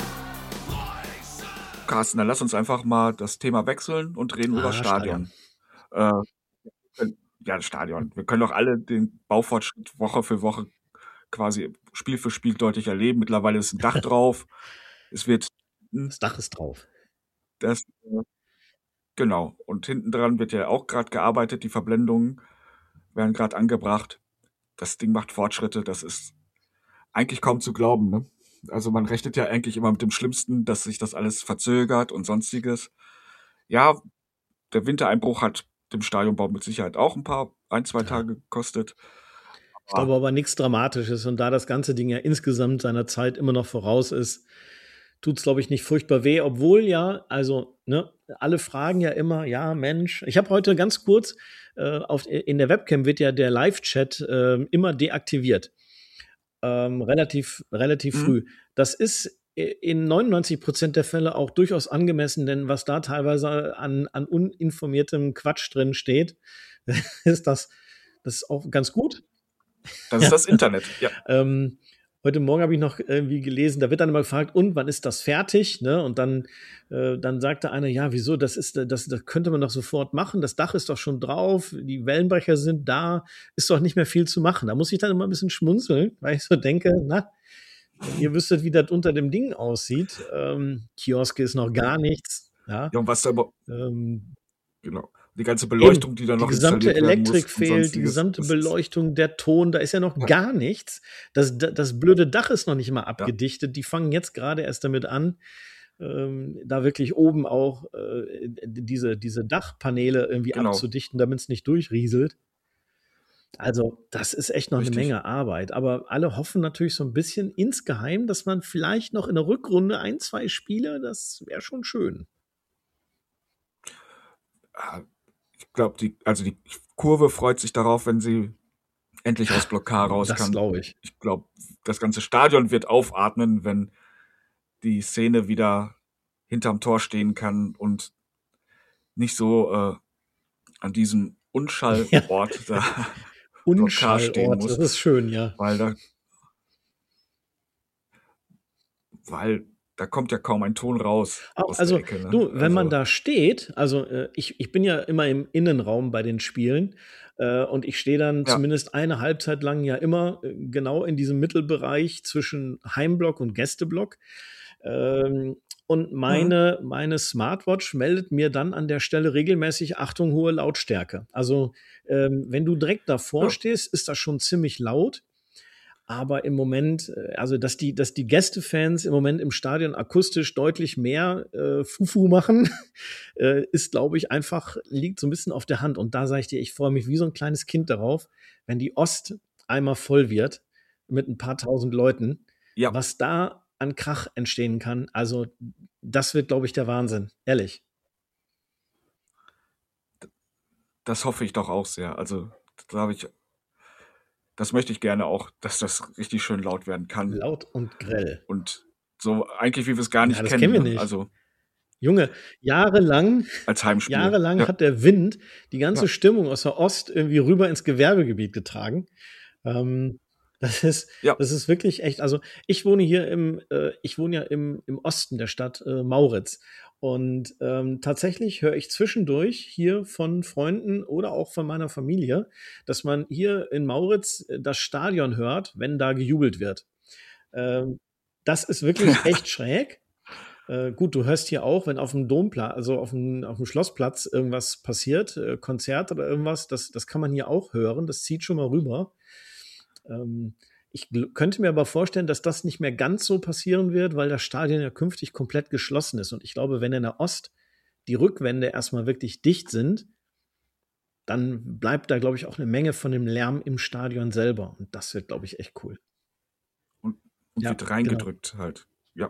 Preußen! Carsten, dann lass uns einfach mal das Thema wechseln und reden Ah, über Stadion. Äh, ja, Stadion. Wir können doch alle den Baufortschritt Woche für Woche quasi Spiel für Spiel deutlich erleben. Mittlerweile ist ein Dach drauf. Es wird Das Dach ist drauf. das äh, genau. Und hinten dran wird ja auch gerade gearbeitet. Die Verblendungen werden gerade angebracht. Das Ding macht Fortschritte. Das ist eigentlich kaum zu glauben. Ne? Also man rechnet ja eigentlich immer mit dem Schlimmsten, dass sich das alles verzögert und sonstiges. Ja, der Wintereinbruch hat dem Stadionbau mit Sicherheit auch ein paar, ein, zwei Ja. Tage gekostet. Ich glaube aber nichts Dramatisches. Und da das ganze Ding ja insgesamt seiner Zeit immer noch voraus ist, tut es, glaube ich, nicht furchtbar weh. Obwohl ja, also, ne, alle fragen ja immer, ja, Mensch. Ich habe heute ganz kurz, äh, auf, in der Webcam wird ja der Live-Chat äh, immer deaktiviert. Ähm, relativ, relativ Mhm. früh. Das ist in neunundneunzig Prozent der Fälle auch durchaus angemessen, denn was da teilweise an, an uninformiertem Quatsch drin steht, ist das, das ist auch ganz gut. Das ist das Internet. Ja. Ähm, heute Morgen habe ich noch irgendwie gelesen, da wird dann immer gefragt, und wann ist das fertig? Ne? Und dann, äh, dann sagte einer, ja, wieso, das ist, das, das könnte man doch sofort machen, das Dach ist doch schon drauf, die Wellenbrecher sind da, ist doch nicht mehr viel zu machen. Da muss ich dann immer ein bisschen schmunzeln, weil ich so denke, na, wenn ihr wüsstet, wie das unter dem Ding aussieht. Ähm, Kioske ist noch gar nichts. Ja, Ja, und was da über, ähm, genau. Die ganze Beleuchtung, Eben, die dann die noch gesamte installiert werden muss Elektrik und fehlt, die sonstiges. gesamte Das ist- Beleuchtung, der Ton, da ist ja noch Ja. gar nichts. Das, das, das blöde Dach ist noch nicht mal abgedichtet. Die fangen jetzt gerade erst damit an, ähm, da wirklich oben auch äh, diese, diese Dachpaneele irgendwie Genau. abzudichten, damit es nicht durchrieselt. Also, das ist echt noch Richtig. eine Menge Arbeit. Aber alle hoffen natürlich so ein bisschen insgeheim, dass man vielleicht noch in der Rückrunde ein, zwei Spiele, das wäre schon schön. Ah, Ich glaube, die, also die Kurve freut sich darauf, wenn sie endlich aus Block K raus Das kann. glaube ich. Ich glaube, das ganze Stadion wird aufatmen, wenn die Szene wieder hinterm Tor stehen kann und nicht so äh, an diesem Unschallort da Block K stehen Unschallort, muss. das ist schön, ja. Weil da, weil da kommt ja kaum ein Ton raus Auch, aus also der Ecke. Ne? du, wenn also, man da steht, also äh, du, wenn also, man da steht, also äh, ich, ich bin ja immer im Innenraum bei den Spielen äh, und ich stehe dann ja. zumindest eine Halbzeit lang ja immer äh, genau in diesem Mittelbereich zwischen Heimblock und Gästeblock. Ähm, und meine, Mhm. meine Smartwatch meldet mir dann an der Stelle regelmäßig Achtung, hohe Lautstärke. Also ähm, wenn du direkt davor Ja. stehst, ist das schon ziemlich laut. Aber im Moment, äh, also dass die, dass die Gästefans im Moment im Stadion akustisch deutlich mehr äh, Fufu machen, äh, ist, glaube ich, einfach, liegt so ein bisschen auf der Hand. Und da sage ich dir, ich freue mich wie so ein kleines Kind darauf, wenn die Ost einmal voll wird mit ein paar tausend Leuten, Ja, was da an Krach entstehen kann. Also das wird, glaube ich, der Wahnsinn. Ehrlich. das hoffe ich doch auch sehr. Also, da habe ich, das möchte ich gerne auch, dass das richtig schön laut werden kann. Laut und grell. Und so eigentlich, wie wir es gar Ja, nicht das kennen. kennen wir Ne? nicht. Also Junge, jahrelang, als Heimspiel. jahrelang Ja. hat der Wind die ganze Ja. Stimmung aus der Ost irgendwie rüber ins Gewerbegebiet getragen. Ähm, das ist, Ja. das ist wirklich echt. Also ich wohne hier im, äh, ich wohne ja im, im Osten der Stadt äh, Mauritz. Und ähm, tatsächlich höre ich zwischendurch hier von Freunden oder auch von meiner Familie, dass man hier in Mauritz äh, das Stadion hört, wenn da gejubelt wird. Ähm, das ist wirklich echt schräg. Äh, gut, du hörst hier auch, wenn auf dem Domplatz, also auf dem, auf dem Schlossplatz irgendwas passiert, äh, Konzert oder irgendwas, das, das kann man hier auch hören, das zieht schon mal rüber. Ähm, ich gl- könnte mir aber vorstellen, dass das nicht mehr ganz so passieren wird, weil das Stadion ja künftig komplett geschlossen ist. Und ich glaube, wenn in der Ost die Rückwände erstmal wirklich dicht sind, dann bleibt da, glaube ich, auch eine Menge von dem Lärm im Stadion selber. Und das wird, glaube ich, echt cool. Und, und Ja, wird reingedrückt halt. Ja.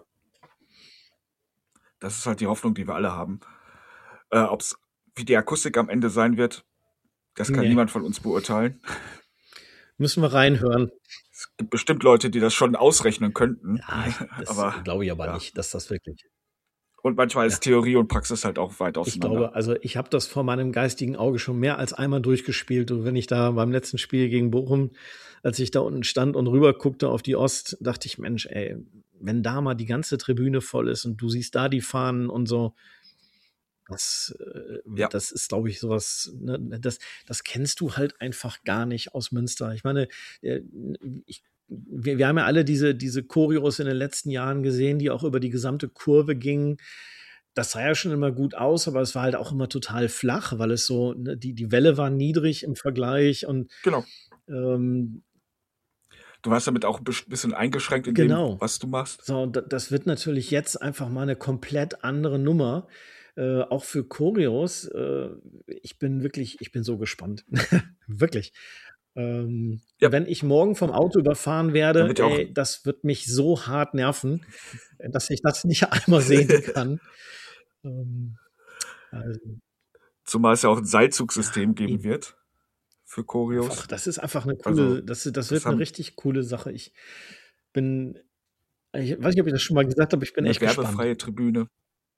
Das ist halt die Hoffnung, die wir alle haben. Äh, ob's, wie die Akustik am Ende sein wird, das kann Nee. niemand von uns beurteilen. Müssen wir reinhören. Es gibt bestimmt Leute, die das schon ausrechnen könnten. Ja, das Aber, glaube ich aber ja. nicht, dass das wirklich. Und manchmal ist Ja. Theorie und Praxis halt auch weit Ich auseinander. glaube, also ich habe das vor meinem geistigen Auge schon mehr als einmal durchgespielt. Und wenn ich da beim letzten Spiel gegen Bochum, als ich da unten stand und rüber guckte auf die Ost, dachte ich, Mensch, ey, wenn da mal die ganze Tribüne voll ist und du siehst da die Fahnen und so, das, äh, Ja. das ist, glaube ich, sowas, ne, das, das kennst du halt einfach gar nicht aus Münster. Ich meine, äh, ich, wir, wir haben ja alle diese, diese Choreos in den letzten Jahren gesehen, die auch über die gesamte Kurve gingen. Das sah ja schon immer gut aus, aber es war halt auch immer total flach, weil es so, ne, die, die Welle war niedrig im Vergleich und Genau. ähm, Du warst damit auch ein bisschen eingeschränkt in Genau. dem, was du machst. so, und da- das wird natürlich jetzt einfach mal eine komplett andere Nummer. Äh, auch für Choreos. Äh, ich bin wirklich, ich bin so gespannt. Wirklich. Ähm, Ja. Wenn ich morgen vom Auto überfahren werde, Da wird ja auch- ey, das wird mich so hart nerven, dass ich das nicht einmal sehen kann. ähm, also, Zumal es ja auch ein Seilzugsystem Ja, geben eben. wird für Choreos. Einfach, das ist einfach eine Also, coole, das, das das wird eine haben- richtig coole Sache. Ich bin, ich weiß nicht, ob ich das schon mal gesagt habe, ich bin eine echt gespannt. werbefreie Tribüne.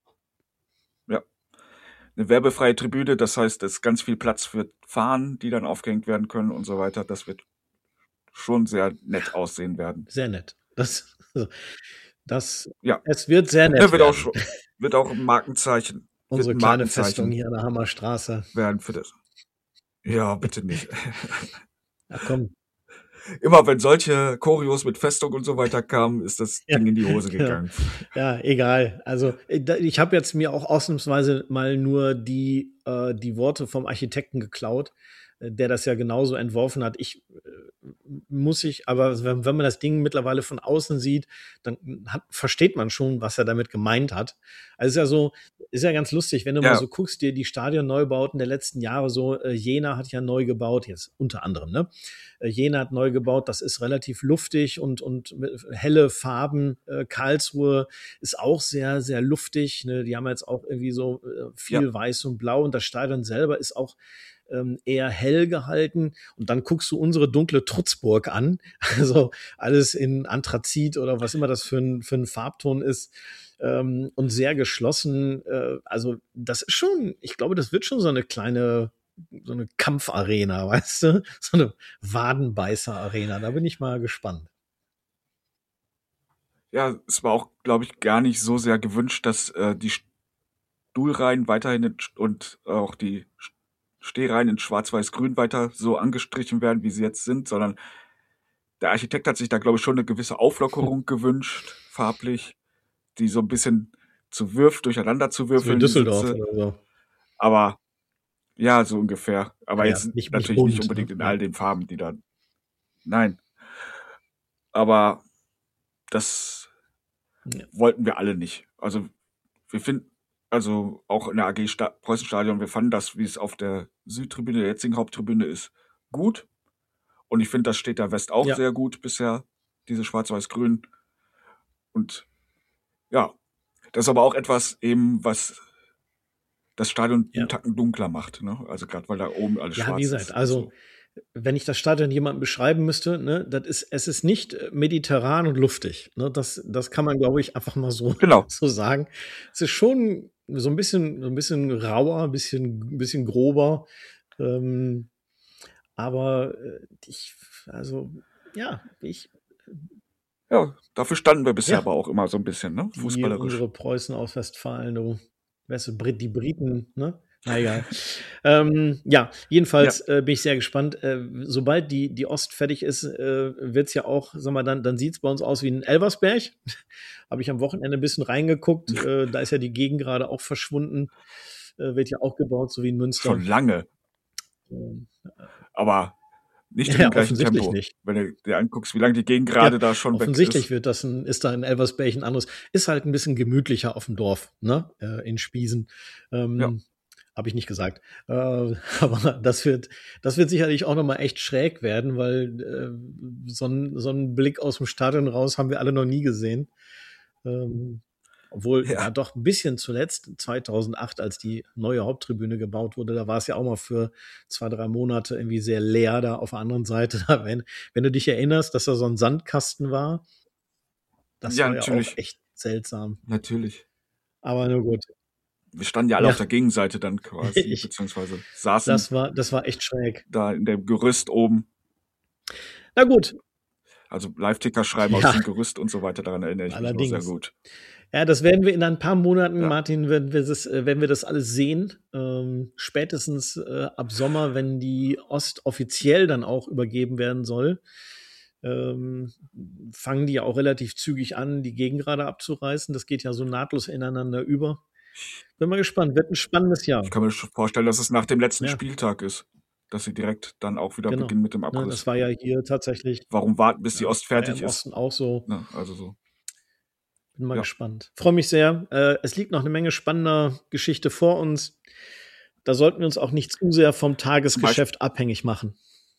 Ja. Eine werbefreie Tribüne, das heißt, es ist ganz viel Platz für Fahnen, die dann aufgehängt werden können und so weiter. Das wird schon sehr nett aussehen werden. Sehr nett. Das, also, das, Ja. es wird sehr nett Ja, wird, auch, werden. schon- wird auch ein Markenzeichen. Unsere wird ein kleine Markenzeichen Festung hier an der Hammerstraße. werden für das. Ja, bitte nicht. Ja, komm. Immer wenn solche Choreos mit Festung und so weiter kamen, ist das Ja, Ding in die Hose genau. gegangen. Ja, egal. Also äh, da- ich habe jetzt mir auch ausnahmsweise mal nur die, äh, die Worte vom Architekten geklaut, äh, der das ja genauso entworfen hat. Ich äh, muss ich, aber wenn, wenn man das Ding mittlerweile von außen sieht, dann hat, versteht man schon, was er damit gemeint hat. Also ist ja so, ist ja ganz lustig, wenn du Ja. mal so guckst, dir die Stadionneubauten der letzten Jahre so, äh, Jena hat ja neu gebaut, jetzt unter anderem, ne? Äh, Jena hat neu gebaut, das ist relativ luftig und, und mit helle Farben. Äh, Karlsruhe ist auch sehr, sehr luftig. Ne? Die haben jetzt auch irgendwie so äh, viel Ja. Weiß und Blau und das Stadion selber ist auch ähm, eher hell gehalten. Und dann guckst du unsere dunkle Trutzburg an. Also alles in Anthrazit oder was immer das für ein, für ein Farbton ist. Ähm, und sehr geschlossen. Äh, also das ist schon, ich glaube, das wird schon so eine kleine so eine Kampfarena, weißt du? So eine Wadenbeißer-Arena. Da bin ich mal gespannt. Ja, es war auch, glaube ich, gar nicht so sehr gewünscht, dass äh, die Stuhlreihen weiterhin in, und auch die Stehreihen in Schwarz-Weiß-Grün weiter so angestrichen werden, wie sie jetzt sind, sondern der Architekt hat sich da, glaube ich, schon eine gewisse Auflockerung gewünscht, farblich, die so ein bisschen zu wirft, durcheinander zu So wie würfeln, die Düsseldorf Sitze. oder so. Aber ja, so ungefähr. Aber Ja, jetzt nicht- nicht natürlich bunt, nicht unbedingt ne? in Ja. all den Farben, die da. Nein. Aber das Ja. wollten wir alle nicht. Also wir finden, also auch in der A G Sta- Preußenstadion, wir fanden das, wie es auf der Südtribüne, der jetzigen Haupttribüne ist, gut. Und ich finde, das steht der West auch Ja. sehr gut bisher, diese Schwarz-Weiß-Grün. Und ja, das ist aber auch etwas eben, was das Stadion Ja. einen Tacken dunkler macht. Ne? Also gerade weil da oben alles Ja, schwarz wie ist. gesagt, und also so. wenn ich das Stadion jemandem beschreiben müsste, ne, das ist, es ist nicht äh, mediterran und luftig. Ne? Das, das kann man, glaube ich, einfach mal so, Genau. so sagen. Es ist schon so ein bisschen, so ein bisschen rauer, ein bisschen, ein bisschen grober. Ähm, aber äh, ich, also, ja, ich, Ja, dafür standen wir bisher Ja. aber auch immer so ein bisschen, ne? die, Fußballerisch. unsere Preußen aus Westfalen, du, weißt du, Brit, die Briten, ne? Na egal. ähm, ja, jedenfalls äh, bin ich sehr gespannt. Äh, sobald die, die Ost fertig ist, äh, wird es ja auch, sag mal, dann, dann sieht es bei uns aus wie ein Elversberg. Habe ich am Wochenende ein bisschen reingeguckt. äh, da ist ja die Gegend gerade auch verschwunden. Äh, wird ja auch gebaut, so wie in Münster. Schon lange, Ähm, aber nicht in Ja, dem gleichen offensichtlich Tempo. nicht. Wenn du dir anguckst, wie lange die Gegend gerade Ja, da schon weg offensichtlich ist. wird das ein, ist da in Elversberg ein anderes. Ist halt ein bisschen gemütlicher auf dem Dorf, ne? Äh, in Spiesen. Ähm, Ja. Habe ich nicht gesagt. Äh, aber das wird, das wird sicherlich auch nochmal echt schräg werden, weil äh, so, ein, so einen Blick aus dem Stadion raus haben wir alle noch nie gesehen. Ähm, obwohl, ja. Ja. doch ein bisschen zuletzt, zweitausendacht, als die neue Haupttribüne gebaut wurde, da war es ja auch mal für zwei, drei Monate irgendwie sehr leer da auf der anderen Seite. Da, wenn, wenn du dich erinnerst, dass da so ein Sandkasten war, das Ja, war ja natürlich. auch echt seltsam. Natürlich. Aber nur gut. Wir standen ja alle Ja. auf der Gegenseite dann quasi, Ich- beziehungsweise saßen Das war, das war echt schräg. da in dem Gerüst oben. Na gut, Also Live-Ticker schreiben Ja. aus dem Gerüst und so weiter, daran erinnere ich mich noch Allerdings. sehr gut. ja, das werden wir in ein paar Monaten, Ja. Martin, wenn wir das, äh, wenn wir das alles sehen. Ähm, spätestens äh, ab Sommer, wenn die Ost offiziell dann auch übergeben werden soll, ähm, fangen die ja auch relativ zügig an, die Gegengrade abzureißen. Das geht ja so nahtlos ineinander über. Bin mal gespannt, wird ein spannendes Jahr. Ich kann mir schon vorstellen, dass es nach dem letzten Ja. Spieltag ist, dass sie direkt dann auch wieder Genau. beginnen mit dem Ne, Abriss. das war ja hier tatsächlich Warum warten, bis die Ost war ja fertig im ist? Osten auch so. Ne, also so. Bin mal Ja. gespannt. Freue mich sehr. Äh, es liegt noch eine Menge spannender Geschichte vor uns. Da sollten wir uns auch nicht zu sehr vom Tagesgeschäft abhängig machen.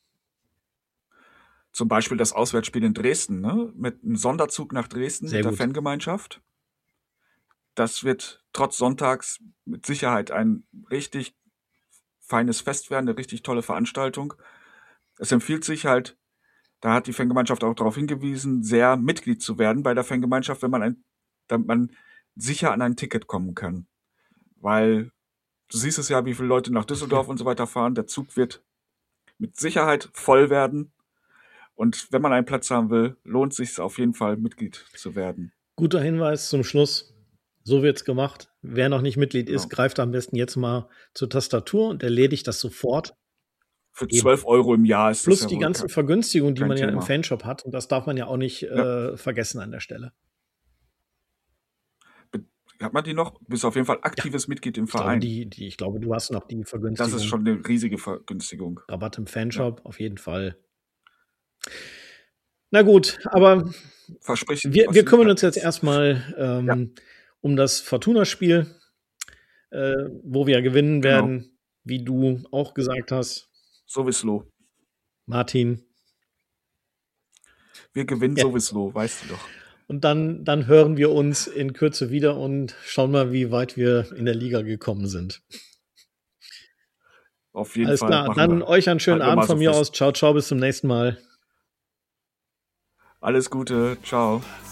Zum Beispiel das Auswärtsspiel in Dresden, ne? Mit einem Sonderzug nach Dresden Sehr mit der gut. Fangemeinschaft. Das wird trotz Sonntags mit Sicherheit ein richtig feines Fest werden, eine richtig tolle Veranstaltung. Es empfiehlt sich halt, da hat die Fangemeinschaft auch darauf hingewiesen, sehr Mitglied zu werden bei der Fangemeinschaft, wenn man ein, damit man sicher an ein Ticket kommen kann. Weil du siehst es ja, wie viele Leute nach Düsseldorf und so weiter fahren. Der Zug wird mit Sicherheit voll werden. Und wenn man einen Platz haben will, lohnt es sich auf jeden Fall, Mitglied zu werden. Guter Hinweis zum Schluss. So wird's gemacht. Wer noch nicht Mitglied ist, Genau. greift am besten jetzt mal zur Tastatur und erledigt das sofort. Für Eben. zwölf Euro im Jahr ist Plus das ja die wohl ganzen kein- Vergünstigungen, die kein man ja im Thema. Fanshop hat. Und das darf man ja auch nicht äh, vergessen an der Stelle. Hat man die noch? Du bist auf jeden Fall aktives Mitglied im Ich glaube, Verein. die, die, ich glaube, du hast noch die Vergünstigung. Das ist schon eine riesige Vergünstigung. Rabatt im Fanshop, auf jeden Fall. Na gut, aber Versprechen. wir, was wir nicht kümmern hat. uns jetzt erstmal ähm, um das Fortuna-Spiel, äh, wo wir gewinnen Genau. werden, wie du auch gesagt hast, Sowieso. Martin. Wir gewinnen Ja. sowieso, weißt du doch. Und dann, dann hören wir uns in Kürze wieder und schauen mal, wie weit wir in der Liga gekommen sind. Auf jeden Alles Fall. klar, machen dann wir. euch einen schönen Halten wir Abend mal von so mir fest. aus. Ciao, ciao, bis zum nächsten Mal. Alles Gute. Ciao.